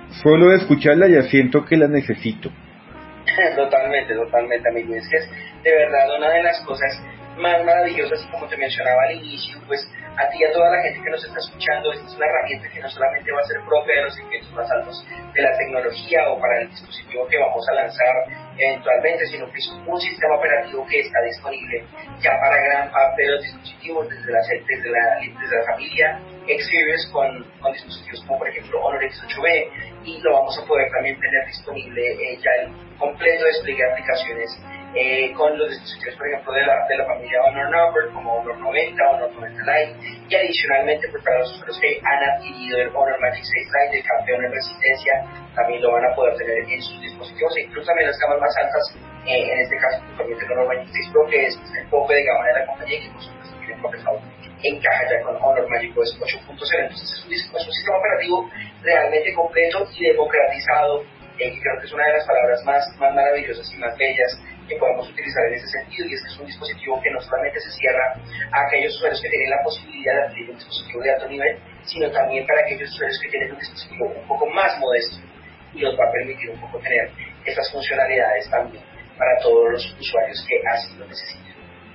Solo de escucharla ya siento que la necesito. Totalmente, totalmente, amigo. Es que es de verdad una de las cosas más maravillosas, y como te mencionaba al inicio, pues a ti y a toda la gente que nos está escuchando, esta es una herramienta que no solamente va a ser propia de los segmentos más altos de la tecnología o para el dispositivo que vamos a lanzar eventualmente, sino que es un sistema operativo que está disponible ya para gran parte de los dispositivos, desde la, desde la, desde la familia X-Series con, con dispositivos como por ejemplo Honor X ocho B, y lo vamos a poder también tener disponible eh, ya el completo despliegue de aplicaciones eh, con los dispositivos por ejemplo de la, de la familia Honor Number como Honor noventa, Honor noventa Lite, y adicionalmente pues para los usuarios que han adquirido el Honor Magic seis Lite, el campeón en resistencia, también lo van a poder tener en sus dispositivos, e incluso también las gamas más altas, eh, en este caso puntualmente el Honor Magic seis Pro, que es el tope de gama de la compañía, que por supuesto tiene procesador encaja ya con Honor Magic O S ocho punto cero. Entonces es un, es un sistema operativo realmente completo y democratizado, eh, que creo que es una de las palabras más, más maravillosas y más bellas que podemos utilizar en ese sentido, y es que es un dispositivo que no solamente se cierra a aquellos usuarios que tienen la posibilidad de adquirir un dispositivo de alto nivel, sino también para aquellos usuarios que tienen un dispositivo un poco más modesto, y los va a permitir un poco tener esas funcionalidades también para todos los usuarios que así lo necesiten.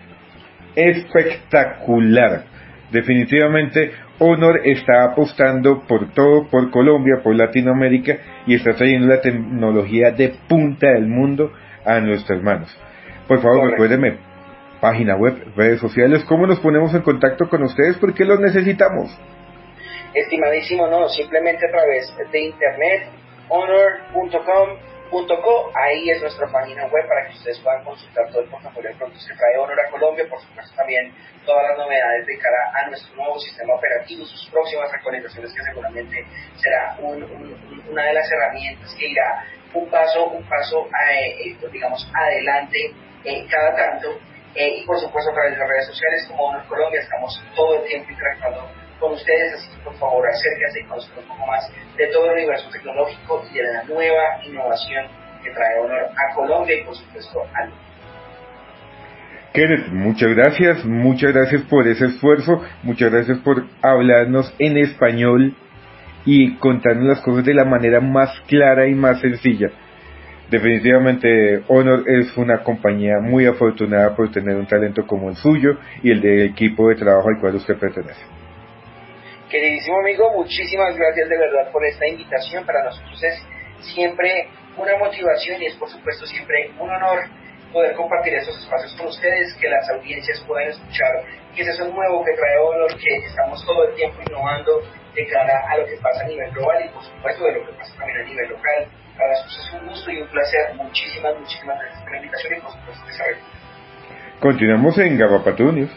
Espectacular. Definitivamente Honor está apostando por todo, por Colombia, por Latinoamérica, y está trayendo la tecnología de punta del mundo a nuestras manos. Por favor, Correcto. Recuérdeme, página web, redes sociales, ¿cómo nos ponemos en contacto con ustedes? Porque los necesitamos. Estimadísimo, no, simplemente a través de internet, honor punto com punto co, ahí es nuestra página web para que ustedes puedan consultar todo el portafolio de productos que trae Honor a Colombia, por supuesto también todas las novedades de cara a nuestro nuevo sistema operativo, sus próximas actualizaciones, que seguramente será un, un, una de las herramientas que irá un paso, un paso eh, digamos adelante eh, cada tanto, eh, y por supuesto a través de las redes sociales como Honor Colombia estamos todo el tiempo interactuando con ustedes, así que por favor acérquense y conozcan un poco más de todo el universo tecnológico y de la nueva innovación que trae Honor a Colombia y por supuesto al mundo. Kenneth, muchas gracias, muchas gracias por ese esfuerzo, muchas gracias por hablarnos en español y contarnos las cosas de la manera más clara y más sencilla. Definitivamente Honor es una compañía muy afortunada por tener un talento como el suyo y el del equipo de trabajo al cual usted pertenece. Queridísimo amigo, muchísimas gracias de verdad por esta invitación. Para nosotros es siempre una motivación y es por supuesto siempre un honor poder compartir estos espacios con ustedes, que las audiencias puedan escuchar que es eso nuevo que trae Honor, que estamos todo el tiempo innovando de cara a lo que pasa a nivel global y por supuesto de lo que pasa también a nivel local. Para nosotros es un gusto y un placer. Muchísimas, muchísimas gracias por la invitación y por supuesto que se repita. Continuamos en Garrapato News.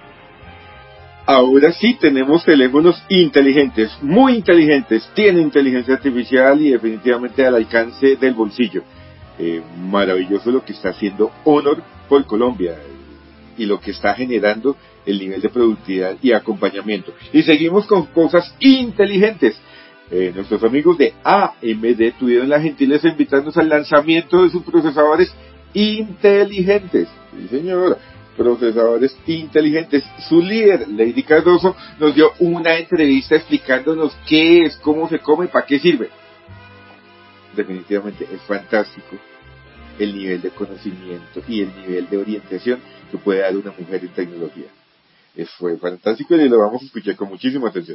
Ahora sí tenemos teléfonos inteligentes, muy inteligentes, tienen inteligencia artificial y definitivamente al alcance del bolsillo. Eh, maravilloso lo que está haciendo Honor por Colombia y lo que está generando el nivel de productividad y acompañamiento. Y seguimos con cosas inteligentes. Eh, nuestros amigos de A M D tuvieron la gentileza de invitarnos al lanzamiento de sus procesadores inteligentes. Sí, señora. Procesadores inteligentes. Su líder, Lady Cardoso, nos dio una entrevista explicándonos qué es, cómo se come y para qué sirve. Definitivamente es fantástico el nivel de conocimiento y el nivel de orientación que puede dar una mujer en tecnología. Eso fue fantástico y lo vamos a escuchar con muchísima atención.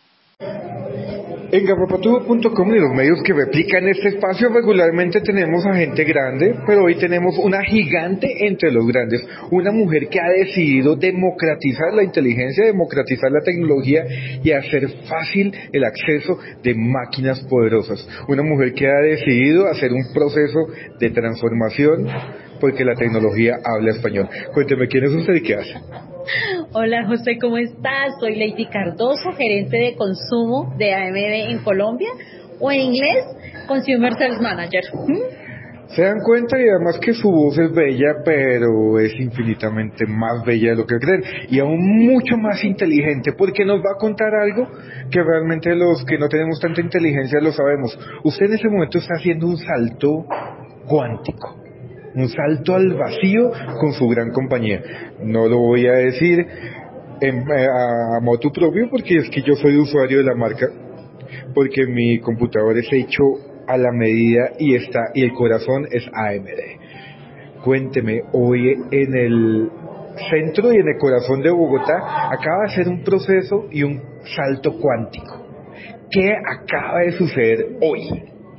En garrapatudo punto com y los medios que replican este espacio regularmente tenemos a gente grande, pero hoy tenemos una gigante entre los grandes, una mujer que ha decidido democratizar la inteligencia, democratizar la tecnología y hacer fácil el acceso de máquinas poderosas, una mujer que ha decidido hacer un proceso de transformación porque la tecnología habla español. Cuénteme, ¿quién es usted y qué hace? Hola José, ¿cómo estás? Soy Lady Cardoso, gerente de consumo de A M D en Colombia, o en inglés, Consumer Sales Manager. ¿Mm? Se dan cuenta, y además que su voz es bella, pero es infinitamente más bella de lo que creen, y aún mucho más inteligente, porque nos va a contar algo que realmente los que no tenemos tanta inteligencia lo sabemos. Usted en ese momento está haciendo un salto cuántico, un salto al vacío con su gran compañía. No lo voy a decir en, a, a motu propio porque es que yo soy usuario de la marca porque mi computador es hecho a la medida y está y el corazón es A M D. Cuénteme, hoy en el centro y en el corazón de Bogotá acaba de hacer un proceso y un salto cuántico. ¿Qué acaba de suceder hoy?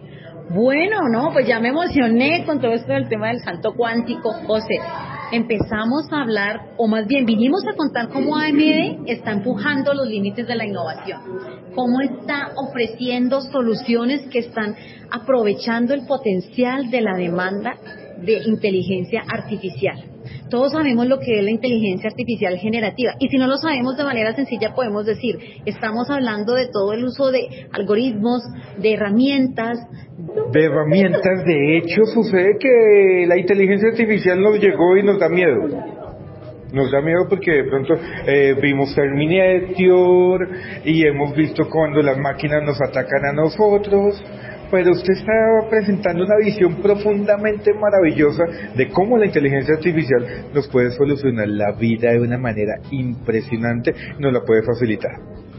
Bueno, no, pues ya me emocioné con todo esto del tema del salto cuántico, José. Empezamos a hablar, o más bien vinimos a contar cómo A M D está empujando los límites de la innovación, cómo está ofreciendo soluciones que están aprovechando el potencial de la demanda de inteligencia artificial. Todos sabemos lo que es la inteligencia artificial generativa, y si no lo sabemos de manera sencilla podemos decir, estamos hablando de todo el uso de algoritmos, de herramientas. De herramientas, de hecho sucede que la inteligencia artificial nos llegó y nos da miedo. Nos da miedo porque de pronto eh, vimos Terminator y hemos visto cuando las máquinas nos atacan a nosotros. Pero usted está presentando una visión profundamente maravillosa de cómo la inteligencia artificial nos puede solucionar la vida de una manera impresionante, nos la puede facilitar.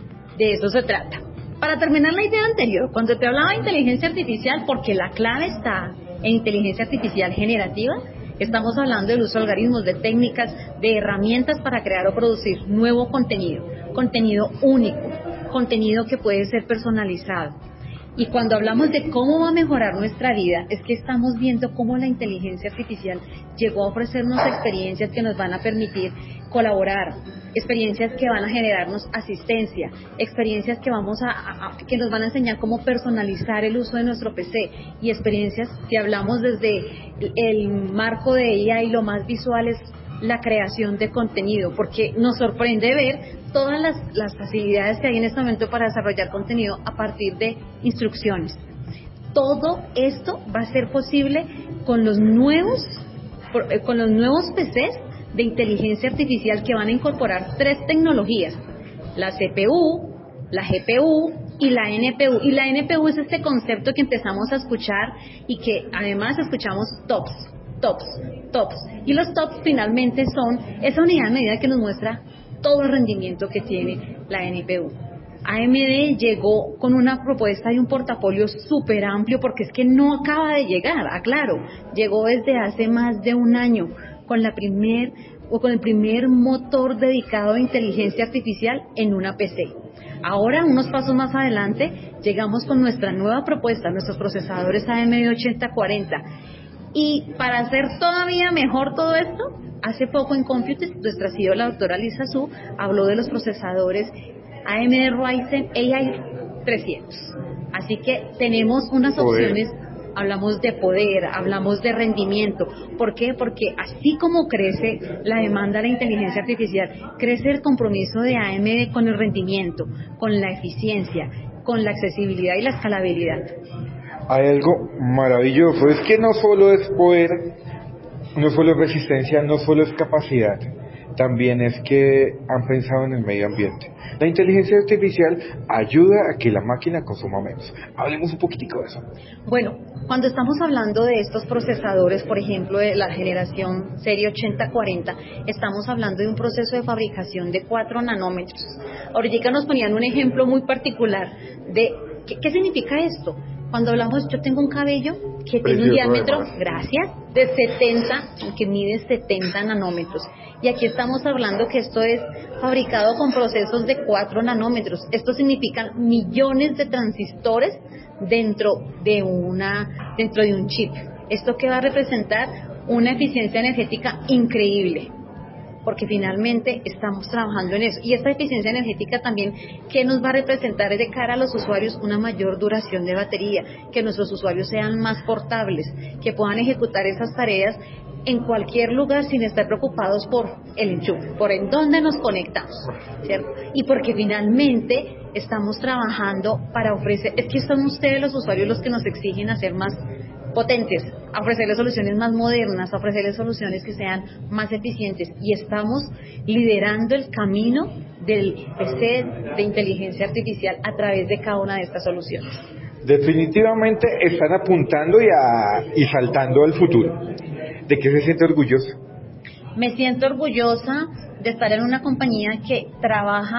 De eso se trata. Para terminar la idea anterior, cuando te hablaba de inteligencia artificial, porque la clave está en inteligencia artificial generativa, estamos hablando del uso de algoritmos, de técnicas, de herramientas para crear o producir nuevo contenido, contenido único, contenido que puede ser personalizado. Y cuando hablamos de cómo va a mejorar nuestra vida, es que estamos viendo cómo la inteligencia artificial llegó a ofrecernos experiencias que nos van a permitir colaborar, experiencias que van a generarnos asistencia, experiencias que vamos a, a, a que nos van a enseñar cómo personalizar el uso de nuestro P C, y experiencias que hablamos desde el marco de A I, lo más visual es la creación de contenido, porque nos sorprende ver todas las, las facilidades que hay en este momento para desarrollar contenido a partir de instrucciones. Todo esto va a ser posible con los nuevos, con los nuevos P Cs de inteligencia artificial que van a incorporar tres tecnologías: la C P U, la G P U y la N P U. Y la N P U es este concepto que empezamos a escuchar y que además escuchamos TOPS, TOPS, TOPS. Y los TOPS finalmente son esa unidad de medida que nos muestra todo el rendimiento que tiene la N P U. A M D llegó con una propuesta y un portafolio súper amplio, porque es que no acaba de llegar, aclaro, llegó desde hace más de un año con la primer o con el primer motor dedicado a inteligencia artificial en una P C. Ahora, unos pasos más adelante, llegamos con nuestra nueva propuesta, nuestros procesadores A M D ochenta cuarenta. Y para hacer todavía mejor todo esto, hace poco en Computex, nuestra C E O, la doctora Lisa Su, habló de los procesadores A M D Ryzen A I trescientos. Así que tenemos unas opciones, hablamos de poder, hablamos de rendimiento. ¿Por qué? Porque así como crece la demanda de la inteligencia artificial, crece el compromiso de A M D con el rendimiento, con la eficiencia, con la accesibilidad y la escalabilidad. Hay algo maravilloso, es que no solo es poder, no solo es resistencia, no solo es capacidad, también es que han pensado en el medio ambiente. La inteligencia artificial ayuda a que la máquina consuma menos. Hablemos un poquitico de eso. Bueno, cuando estamos hablando de estos procesadores, por ejemplo, de la generación serie ochenta cuarenta, estamos hablando de un proceso de fabricación de cuatro nanómetros. Ahorita nos ponían un ejemplo muy particular de ¿qué, qué significa esto? Cuando hablamos, yo tengo un cabello que tiene un diámetro, gracias, de setenta, que mide setenta nanómetros. Y aquí estamos hablando que esto es fabricado con procesos de cuatro nanómetros. Esto significa millones de transistores dentro de una, dentro de un chip. Esto que va a representar una eficiencia energética increíble, porque finalmente estamos trabajando en eso. Y esta eficiencia energética también, ¿qué nos va a representar de cara a los usuarios? Una mayor duración de batería, que nuestros usuarios sean más portables, que puedan ejecutar esas tareas en cualquier lugar sin estar preocupados por el enchufe, por en dónde nos conectamos, ¿cierto? Y porque finalmente estamos trabajando para ofrecer, es que son ustedes los usuarios los que nos exigen hacer más potentes, a ofrecerles soluciones más modernas, a ofrecerles soluciones que sean más eficientes, y estamos liderando el camino del P C de inteligencia artificial a través de cada una de estas soluciones. Definitivamente están apuntando y, a, y saltando al futuro. ¿De qué se siente orgullosa? Me siento orgullosa de estar en una compañía que trabaja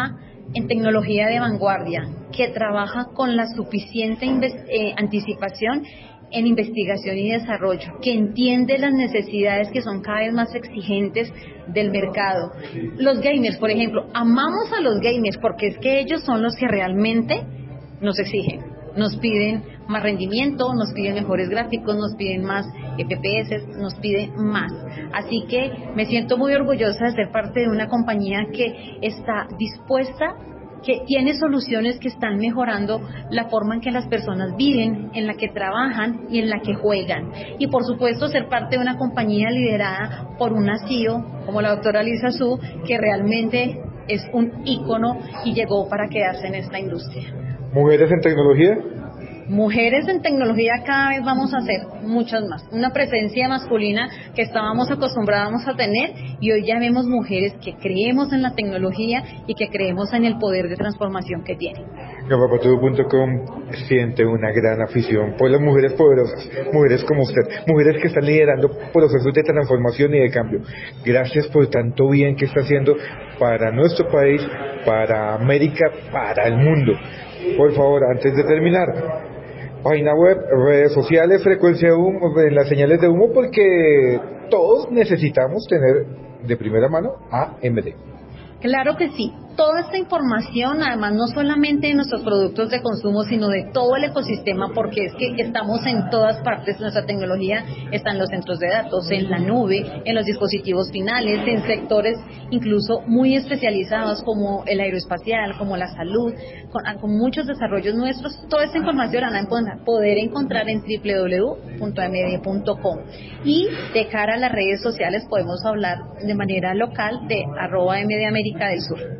en tecnología de vanguardia, que trabaja con la suficiente inves- eh, anticipación en investigación y desarrollo, que entiende las necesidades que son cada vez más exigentes del mercado. Los gamers, por ejemplo, amamos a los gamers porque es que ellos son los que realmente nos exigen, nos piden más rendimiento, nos piden mejores gráficos, nos piden más F P S, nos piden más. Así que me siento muy orgullosa de ser parte de una compañía que está dispuesta, que tiene soluciones que están mejorando la forma en que las personas viven, en la que trabajan y en la que juegan. Y por supuesto ser parte de una compañía liderada por una C E O como la doctora Lisa Su, que realmente es un ícono y llegó para quedarse en esta industria. ¿Mujeres en tecnología? Mujeres en tecnología cada vez vamos a hacer muchas más. Una presencia masculina que estábamos acostumbrados a tener y hoy ya vemos mujeres que creemos en la tecnología y que creemos en el poder de transformación que tiene. Garrapatudo punto com siente una gran afición por las mujeres poderosas, mujeres como usted, mujeres que están liderando procesos de transformación y de cambio. Gracias por tanto bien que está haciendo para nuestro país, para América, para el mundo. Por favor, antes de terminar, página web, redes sociales, frecuencia de humo, las señales de humo, porque todos necesitamos tener de primera mano A M D. Claro que sí. Toda esta información, además, no solamente de nuestros productos de consumo, sino de todo el ecosistema, porque es que estamos en todas partes. Nuestra tecnología está en los centros de datos, en la nube, en los dispositivos finales, en sectores incluso muy especializados como el aeroespacial, como la salud, con, con muchos desarrollos nuestros. Toda esta información la van a poder encontrar en doble u doble u doble u punto a m d punto com. Y de cara a las redes sociales podemos hablar de manera local de arroba M D América del Sur.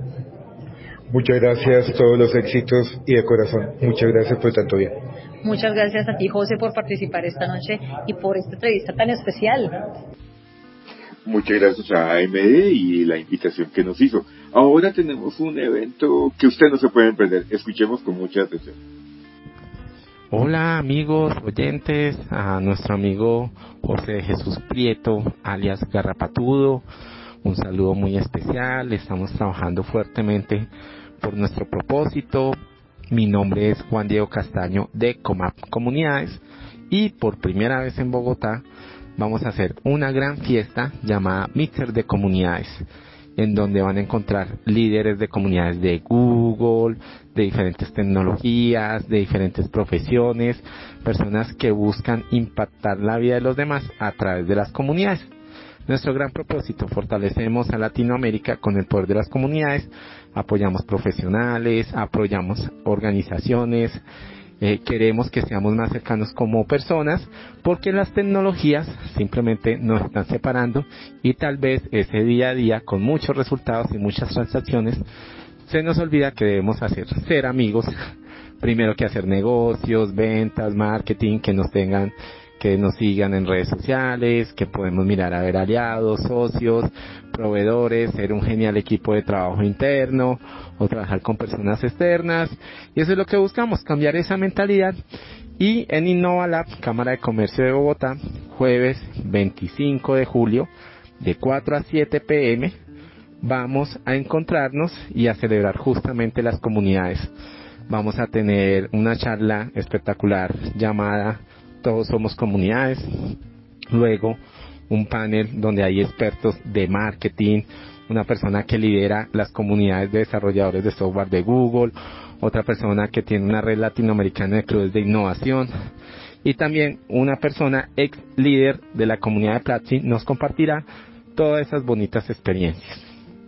Muchas gracias, todos los éxitos y de corazón. Muchas gracias por tanto bien. Muchas gracias a ti, José, por participar esta noche y por esta entrevista tan especial. Muchas gracias a A M D y la invitación que nos hizo. Ahora tenemos un evento que usted no se puede perder. Escuchemos con mucha atención. Hola amigos oyentes, a nuestro amigo José Jesús Prieto, alias Garrapatudo. Un saludo muy especial. Estamos trabajando fuertemente por nuestro propósito. Mi nombre es Juan Diego Castaño de Comap Comunidades y por primera vez en Bogotá vamos a hacer una gran fiesta llamada Mixer de Comunidades, en donde van a encontrar líderes de comunidades de Google, de diferentes tecnologías, de diferentes profesiones, personas que buscan impactar la vida de los demás a través de las comunidades. Nuestro gran propósito: fortalecemos a Latinoamérica con el poder de las comunidades, apoyamos profesionales, apoyamos organizaciones, eh, queremos que seamos más cercanos como personas, porque las tecnologías simplemente nos están separando y tal vez ese día a día con muchos resultados y muchas transacciones se nos olvida que debemos hacer ser amigos, primero que hacer negocios, ventas, marketing, que nos tengan que nos sigan en redes sociales, que podemos mirar a ver aliados, socios, proveedores, ser un genial equipo de trabajo interno o trabajar con personas externas. Y eso es lo que buscamos, cambiar esa mentalidad. Y en InnovaLab, Cámara de Comercio de Bogotá, jueves veinticinco de julio, de cuatro a siete pe eme, vamos a encontrarnos y a celebrar justamente las comunidades. Vamos a tener una charla espectacular llamada Todos Somos Comunidades. Luego un panel donde hay expertos de marketing, una persona que lidera las comunidades de desarrolladores de software de Google, otra persona que tiene una red latinoamericana de clubes de innovación y también una persona ex líder de la comunidad de Platzi nos compartirá todas esas bonitas experiencias.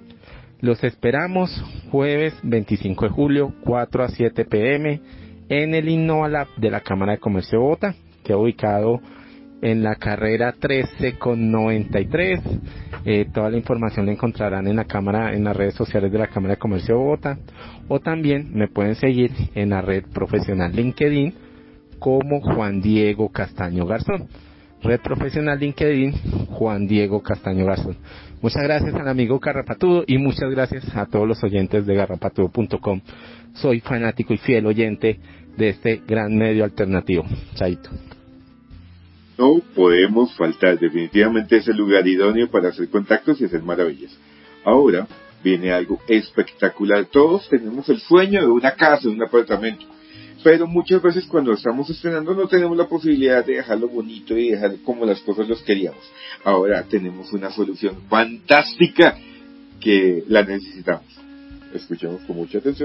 Los esperamos jueves veinticinco de julio, cuatro a siete pe eme, en el InnovaLab de la Cámara de Comercio de Bogotá, que ha ubicado en la carrera trece con noventa y tres. Eh, toda la información la encontrarán en la cámara, en las redes sociales de la Cámara de Comercio de Bogotá, o también me pueden seguir en la red profesional LinkedIn como Juan Diego Castaño Garzón. Red profesional LinkedIn Juan Diego Castaño Garzón. Muchas gracias al amigo Garrapatudo y muchas gracias a todos los oyentes de garrapatudo punto com. Soy fanático y fiel oyente de este gran medio alternativo. Chaito. No podemos faltar, definitivamente es el lugar idóneo para hacer contactos y hacer maravillas. Ahora viene algo espectacular. Todos tenemos el sueño de una casa, de un apartamento, pero muchas veces cuando estamos estrenando no tenemos la posibilidad de dejarlo bonito y dejar como las cosas los queríamos. Ahora tenemos una solución fantástica que la necesitamos. Escuchemos con mucha atención.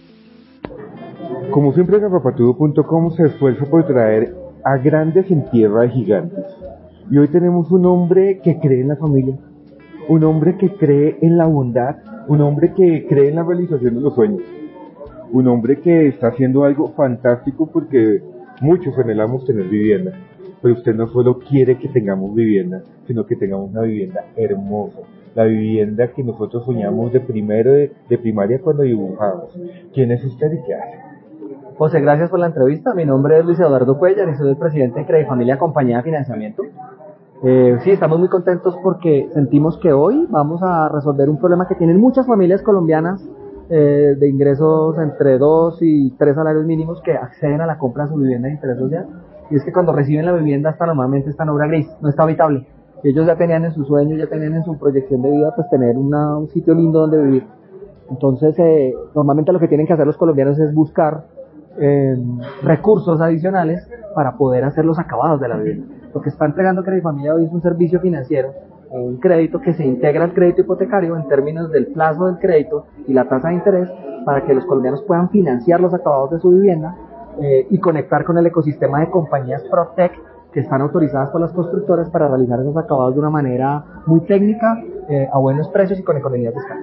Como siempre, garrapatudo punto com se esfuerza por traer a grandes en tierra de gigantes. Y hoy tenemos un hombre que cree en la familia, un hombre que cree en la bondad, un hombre que cree en la realización de los sueños, un hombre que está haciendo algo fantástico porque muchos anhelamos tener vivienda, pero usted no solo quiere que tengamos vivienda, sino que tengamos una vivienda hermosa, la vivienda que nosotros soñamos de primero de, de primaria cuando dibujamos. ¿Quién es usted y qué hace? José, gracias por la entrevista. Mi nombre es Luis Eduardo Cuellar y soy el presidente de Credifamilia Compañía de Financiamiento. Eh, sí, estamos muy contentos porque sentimos que hoy vamos a resolver un problema que tienen muchas familias colombianas eh, de ingresos entre dos y tres salarios mínimos que acceden a la compra de su vivienda de interés social. Y es que cuando reciben la vivienda, hasta normalmente está en obra gris, no está habitable. Ellos ya tenían en su sueño, ya tenían en su proyección de vida, pues tener una, un sitio lindo donde vivir. Entonces, eh, normalmente lo que tienen que hacer los colombianos es buscar eh, recursos adicionales para poder hacer los acabados de la vivienda. Lo que está entregando Credifamilia hoy es un servicio financiero, un crédito que se integra al crédito hipotecario en términos del plazo del crédito y la tasa de interés para que los colombianos puedan financiar los acabados de su vivienda eh, y conectar con el ecosistema de compañías PropTech que están autorizadas por las constructoras para realizar esos acabados de una manera muy técnica, eh, a buenos precios y con economía fiscal.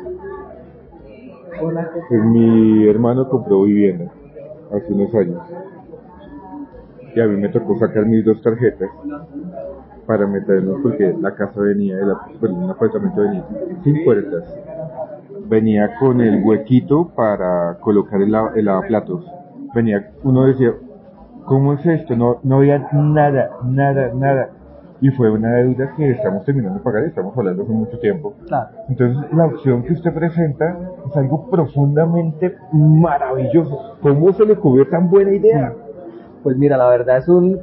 Hola. Mi hermano compró vivienda hace unos años y a mí me tocó sacar mis dos tarjetas para meternos porque la casa venía, de la, bueno, un apartamento venía sin puertas, venía con el huequito para colocar el, el lavaplatos, venía, uno decía, ¿cómo es esto? No, no había nada, nada, nada. Y fue una deuda que estamos terminando de pagar y estamos hablando hace mucho tiempo. Claro. Entonces, la opción que usted presenta es algo profundamente maravilloso. ¿Cómo se le ocurrió tan buena idea? Pues mira, la verdad es, un,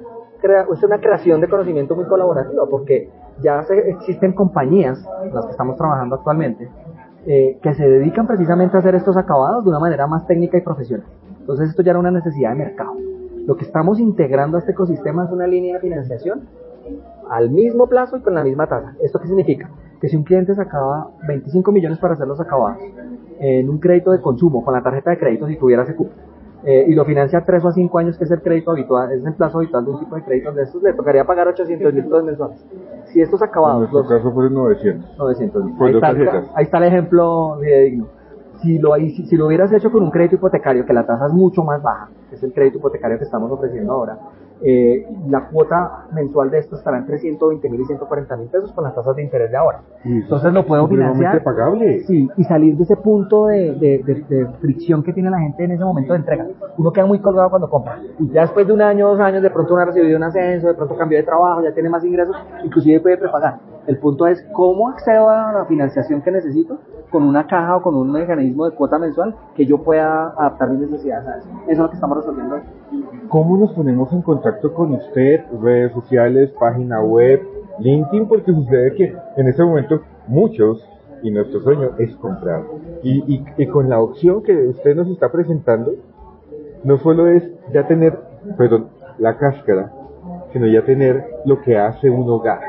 es una creación de conocimiento muy colaborativa, porque ya se, existen compañías, las que estamos trabajando actualmente, eh, que se dedican precisamente a hacer estos acabados de una manera más técnica y profesional. Entonces, esto ya era una necesidad de mercado. Lo que estamos integrando a este ecosistema es una línea de financiación al mismo plazo y con la misma tasa. ¿Esto qué significa? Que si un cliente sacaba veinticinco millones para hacer los acabados en un crédito de consumo con la tarjeta de crédito, si tuviera ese cupo, eh, y lo financia a tres o a cinco años, que es el crédito habitual, es el plazo habitual de un tipo de créditos de estos, le tocaría pagar ochocientos mil pesos mensuales. Si estos acabados... En nuestro los, caso fueron novecientos. novecientos mil. Ahí, ahí está el ejemplo digno. Si lo, si, si lo hubieras hecho con un crédito hipotecario, que la tasa es mucho más baja, que es el crédito hipotecario que estamos ofreciendo ahora, eh, la cuota mensual de esto estará entre ciento veinte mil y ciento cuarenta mil pesos con las tasas de interés de ahora. Entonces lo puedo financiar pagable. Sí, y salir de ese punto de, de, de, de fricción que tiene la gente en ese momento de entrega. Uno queda muy colgado cuando compra. Y ya después de un año, dos años, de pronto uno ha recibido un ascenso, de pronto cambió de trabajo, ya tiene más ingresos, inclusive puede prepagar. El punto es cómo accedo a la financiación que necesito con una caja o con un mecanismo de cuota mensual que yo pueda adaptar mis necesidades a eso. Eso es lo que estamos resolviendo hoy. ¿Cómo nos ponemos en contacto con usted? Redes sociales, página web, LinkedIn, porque sucede que en este momento muchos, y nuestro sueño es comprar. Y, y, y con la opción que usted nos está presentando, no solo es ya tener, perdón, la cáscara, sino ya tener lo que hace un hogar.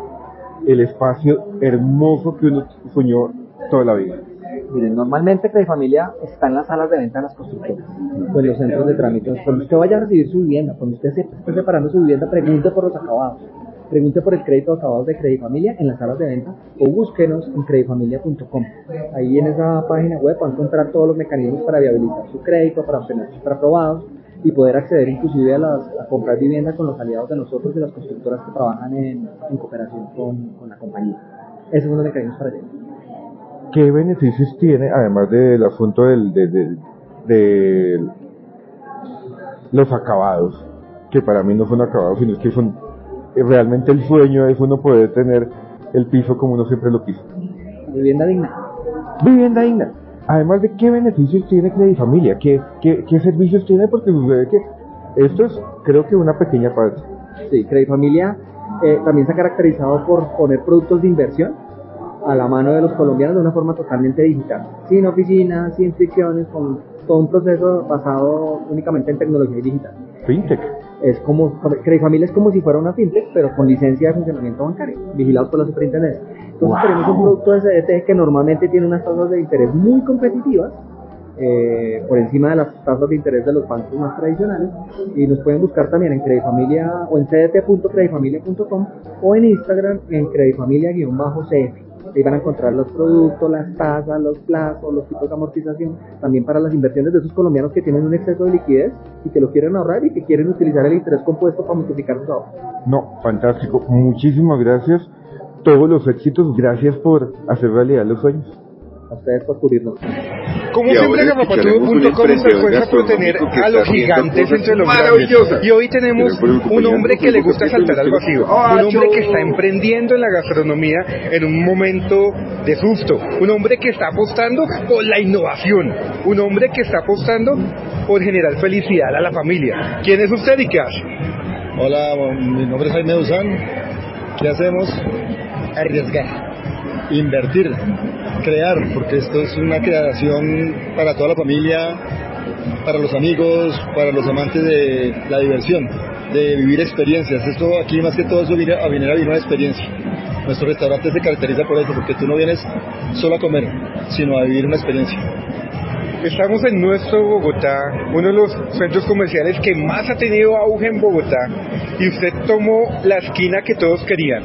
El espacio hermoso que uno soñó toda la vida. Miren, normalmente Credifamilia está en las salas de venta de las constructoras, o en los centros de trámite. Cuando usted vaya a recibir su vivienda, cuando usted se esté separando su vivienda, pregunte por los acabados. Pregunte por el crédito de acabados de Credifamilia en las salas de venta o búsquenos en credifamilia punto com. Ahí en esa página web va a encontrar todos los mecanismos para viabilizar su crédito, para obtener sus preaprobados y poder acceder inclusive a, las, a comprar vivienda con los aliados de nosotros y las constructoras que trabajan en, en cooperación con, con la compañía. Esos son los mecanismos para llegar. ¿Qué beneficios tiene, además del asunto del, de, de, de los acabados? Que para mí no son acabados, sino que son realmente el sueño es uno poder tener el piso como uno siempre lo quiso. Vivienda digna. Vivienda digna. Además de qué beneficios tiene Credifamilia, qué, qué, qué servicios tiene, porque sucede que esto es, creo que una pequeña parte. Sí, Credifamilia eh, también se ha caracterizado por poner productos de inversión a la mano de los colombianos de una forma totalmente digital, sin oficinas, sin fricciones, con todo un proceso basado únicamente en tecnología digital. Fintech. Es como, Credifamilia es como si fuera una fintech, pero con licencia de funcionamiento bancario, vigilados por la superintendencia. Entonces wow. tenemos un producto de C D T que normalmente tiene unas tasas de interés muy competitivas, eh, por encima de las tasas de interés de los bancos más tradicionales, y nos pueden buscar también en Credifamilia o en c d t punto credifamilia punto com o en Instagram en Credifamilia-C F. Ahí van a encontrar los productos, las tasas, los plazos, los tipos de amortización, también para las inversiones de esos colombianos que tienen un exceso de liquidez y que lo quieren ahorrar y que quieren utilizar el interés compuesto para multiplicar sus ahorros. No, fantástico. Muchísimas gracias. Todos los éxitos. Gracias por hacer realidad los sueños. A ustedes por cubrirnos. Como siempre, Garrapatudo punto com se esfuerza por tener a los gigantes entre los grandes. Y hoy tenemos un hombre que le gusta saltar al vacío. Un hombre que está emprendiendo en la gastronomía en un momento de susto. Un hombre que está apostando por la innovación. Un hombre que está apostando por generar felicidad a la familia. ¿Quién es usted y qué hace? Hola, mi nombre es Jaime Duzán. ¿Qué hacemos? Arriesgar, invertir, crear, porque esto es una creación para toda la familia, para los amigos, para los amantes de la diversión, de vivir experiencias. Esto aquí más que todo eso viene a venir a vivir una experiencia. Nuestro restaurante se caracteriza por eso, porque tú no vienes solo a comer, sino a vivir una experiencia. Estamos en nuestro Bogotá, uno de los centros comerciales que más ha tenido auge en Bogotá, y usted tomó la esquina que todos querían.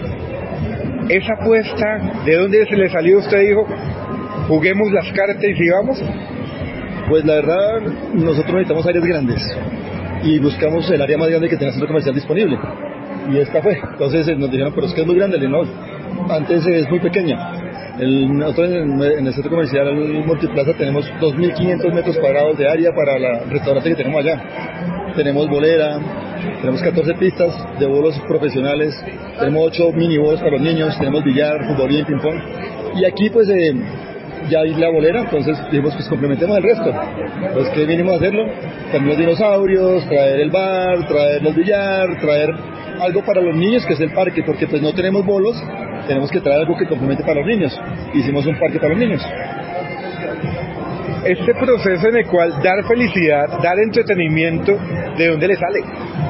Esa apuesta, ¿de dónde se le salió? Usted dijo, juguemos las cartas y sigamos. Pues la verdad, nosotros necesitamos áreas grandes y buscamos el área más grande que tenga centro comercial disponible, y esta fue. Entonces nos dijeron, pero es que es muy grande. No, antes es muy pequeña. El, nosotros en el, en el centro comercial Multiplaza tenemos dos mil quinientos metros cuadrados de área para el restaurante que tenemos allá. Tenemos bolera, tenemos catorce pistas de bolos profesionales, tenemos ocho mini bolos para los niños, tenemos billar, futbolín, ping pong, y aquí pues eh, ya hay la bolera. Entonces dijimos, pues complementemos el resto. Pues que vinimos a hacerlo, también los dinosaurios, traer el bar, traer los billar, traer algo para los niños que es el parque, porque pues no tenemos bolos, tenemos que traer algo que complemente para los niños. Hicimos un parque para los niños. Este proceso en el cual dar felicidad, dar entretenimiento, ¿de dónde le sale?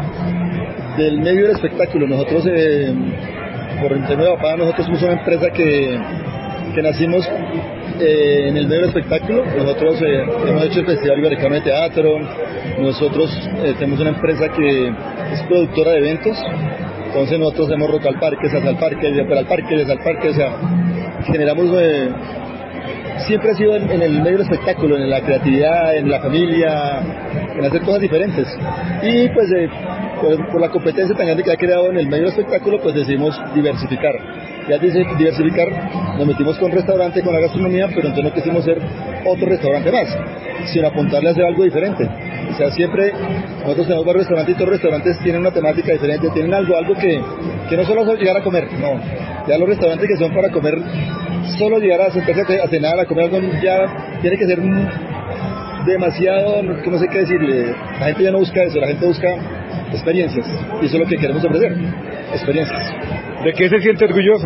Del medio del espectáculo. Nosotros, eh, por el tema de papá, nosotros somos una empresa que, que nacimos eh, en el medio del espectáculo. Nosotros eh, hemos hecho el Festival Iberoamericano de Teatro. Nosotros eh, tenemos una empresa que es productora de eventos. Entonces nosotros hacemos Rock al Parque, Salsa al Parque, Opera al Parque, Jazz al Parque, o sea, generamos, eh, siempre ha sido en, en el medio del espectáculo, en la creatividad, en la familia, en hacer cosas diferentes. Y pues eh, por, por la competencia tan grande que ha creado en el medio del espectáculo, pues decidimos diversificar. Ya dice diversificar, nos metimos con restaurante, con la gastronomía, pero entonces no quisimos ser otro restaurante más, sino apuntarle a hacer algo diferente. O sea, siempre nosotros tenemos varios restaurantes y todos los restaurantes tienen una temática diferente, tienen algo, algo que, que no solo es llegar a comer, no. Ya los restaurantes que son para comer, solo llegar a sentarse a cenar, a comer algo, ya tiene que ser demasiado, no sé qué decirle. La gente ya no busca eso, la gente busca experiencias, y eso es lo que queremos ofrecer, experiencias. ¿De qué se siente orgulloso?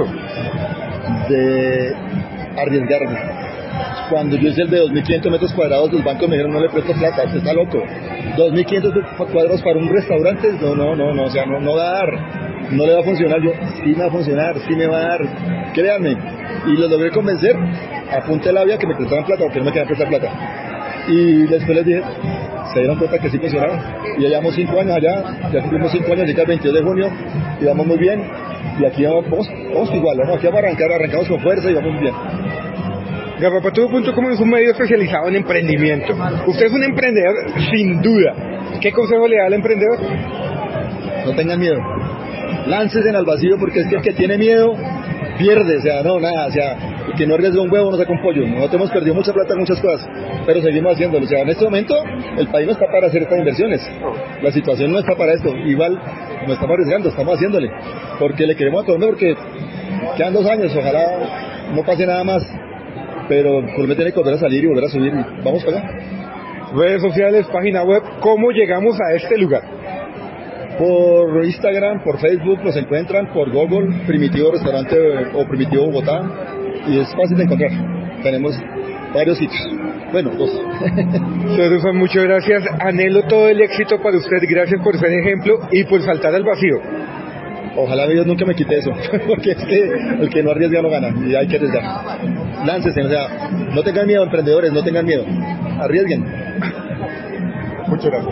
De arriesgarme. Cuando yo hice el de dos mil quinientos metros cuadrados, los bancos me dijeron, no le presto plata, usted está loco. dos mil quinientos cuadrados para un restaurante, no, no, no, no, o sea, no, no va a dar, no le va a funcionar. Yo, sí me va a funcionar, sí me va a dar, créanme. Y los logré convencer, apunté la vía que me prestaran plata, porque no me querían prestar plata. Y después les dije, se dieron cuenta que sí funcionaba. Y ya llevamos cinco años allá, ya cumplimos cinco años, llega el veintidós de junio, y vamos muy bien. Y aquí vamos, vamos, vamos igual, ¿no? Aquí vamos a arrancar, arrancamos con fuerza y vamos muy bien. Garrapatudo punto com es un medio especializado en emprendimiento. Usted es un emprendedor sin duda. ¿Qué consejo le da al emprendedor? No tengan miedo. Láncesen al vacío, porque es que el que tiene miedo pierde, o sea, no, nada, o sea, el que no arriesga un huevo no saca un pollo. Nosotros hemos perdido mucha plata en muchas cosas, pero seguimos haciéndolo. O sea, en este momento el país no está para hacer estas inversiones. La situación no está para esto. Igual no estamos arriesgando, estamos haciéndole, porque le queremos a Colombia, porque quedan dos años, ojalá no pase nada más. Pero Colombia tiene que volver a salir y volver a subir. Vamos para allá. Redes sociales, página web, ¿cómo llegamos a este lugar? Por Instagram, por Facebook nos encuentran, por Google, Primitivo Restaurante o Primitivo Bogotá. y es fácil de encontrar. Tenemos varios sitios. Bueno, dos. Rodolfo, muchas gracias. Anhelo todo el éxito para usted. Gracias por ser ejemplo y por saltar al vacío. Ojalá Dios nunca me quite eso, porque es que el que no arriesga no gana, y hay que arriesgar. Láncesen, o sea, no tengan miedo, emprendedores, no tengan miedo. Arriesguen. Muchas gracias.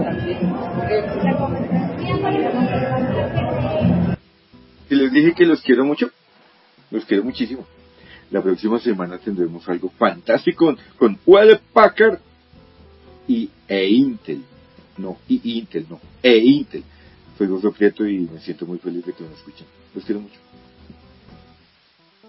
Y les dije que los quiero mucho, los quiero muchísimo. La próxima semana tendremos algo fantástico con Hewlett Packard y e Intel. No, y Intel, no, e Intel. Soy Gozo Prieto y me siento muy feliz de que me escuchen. Los quiero mucho.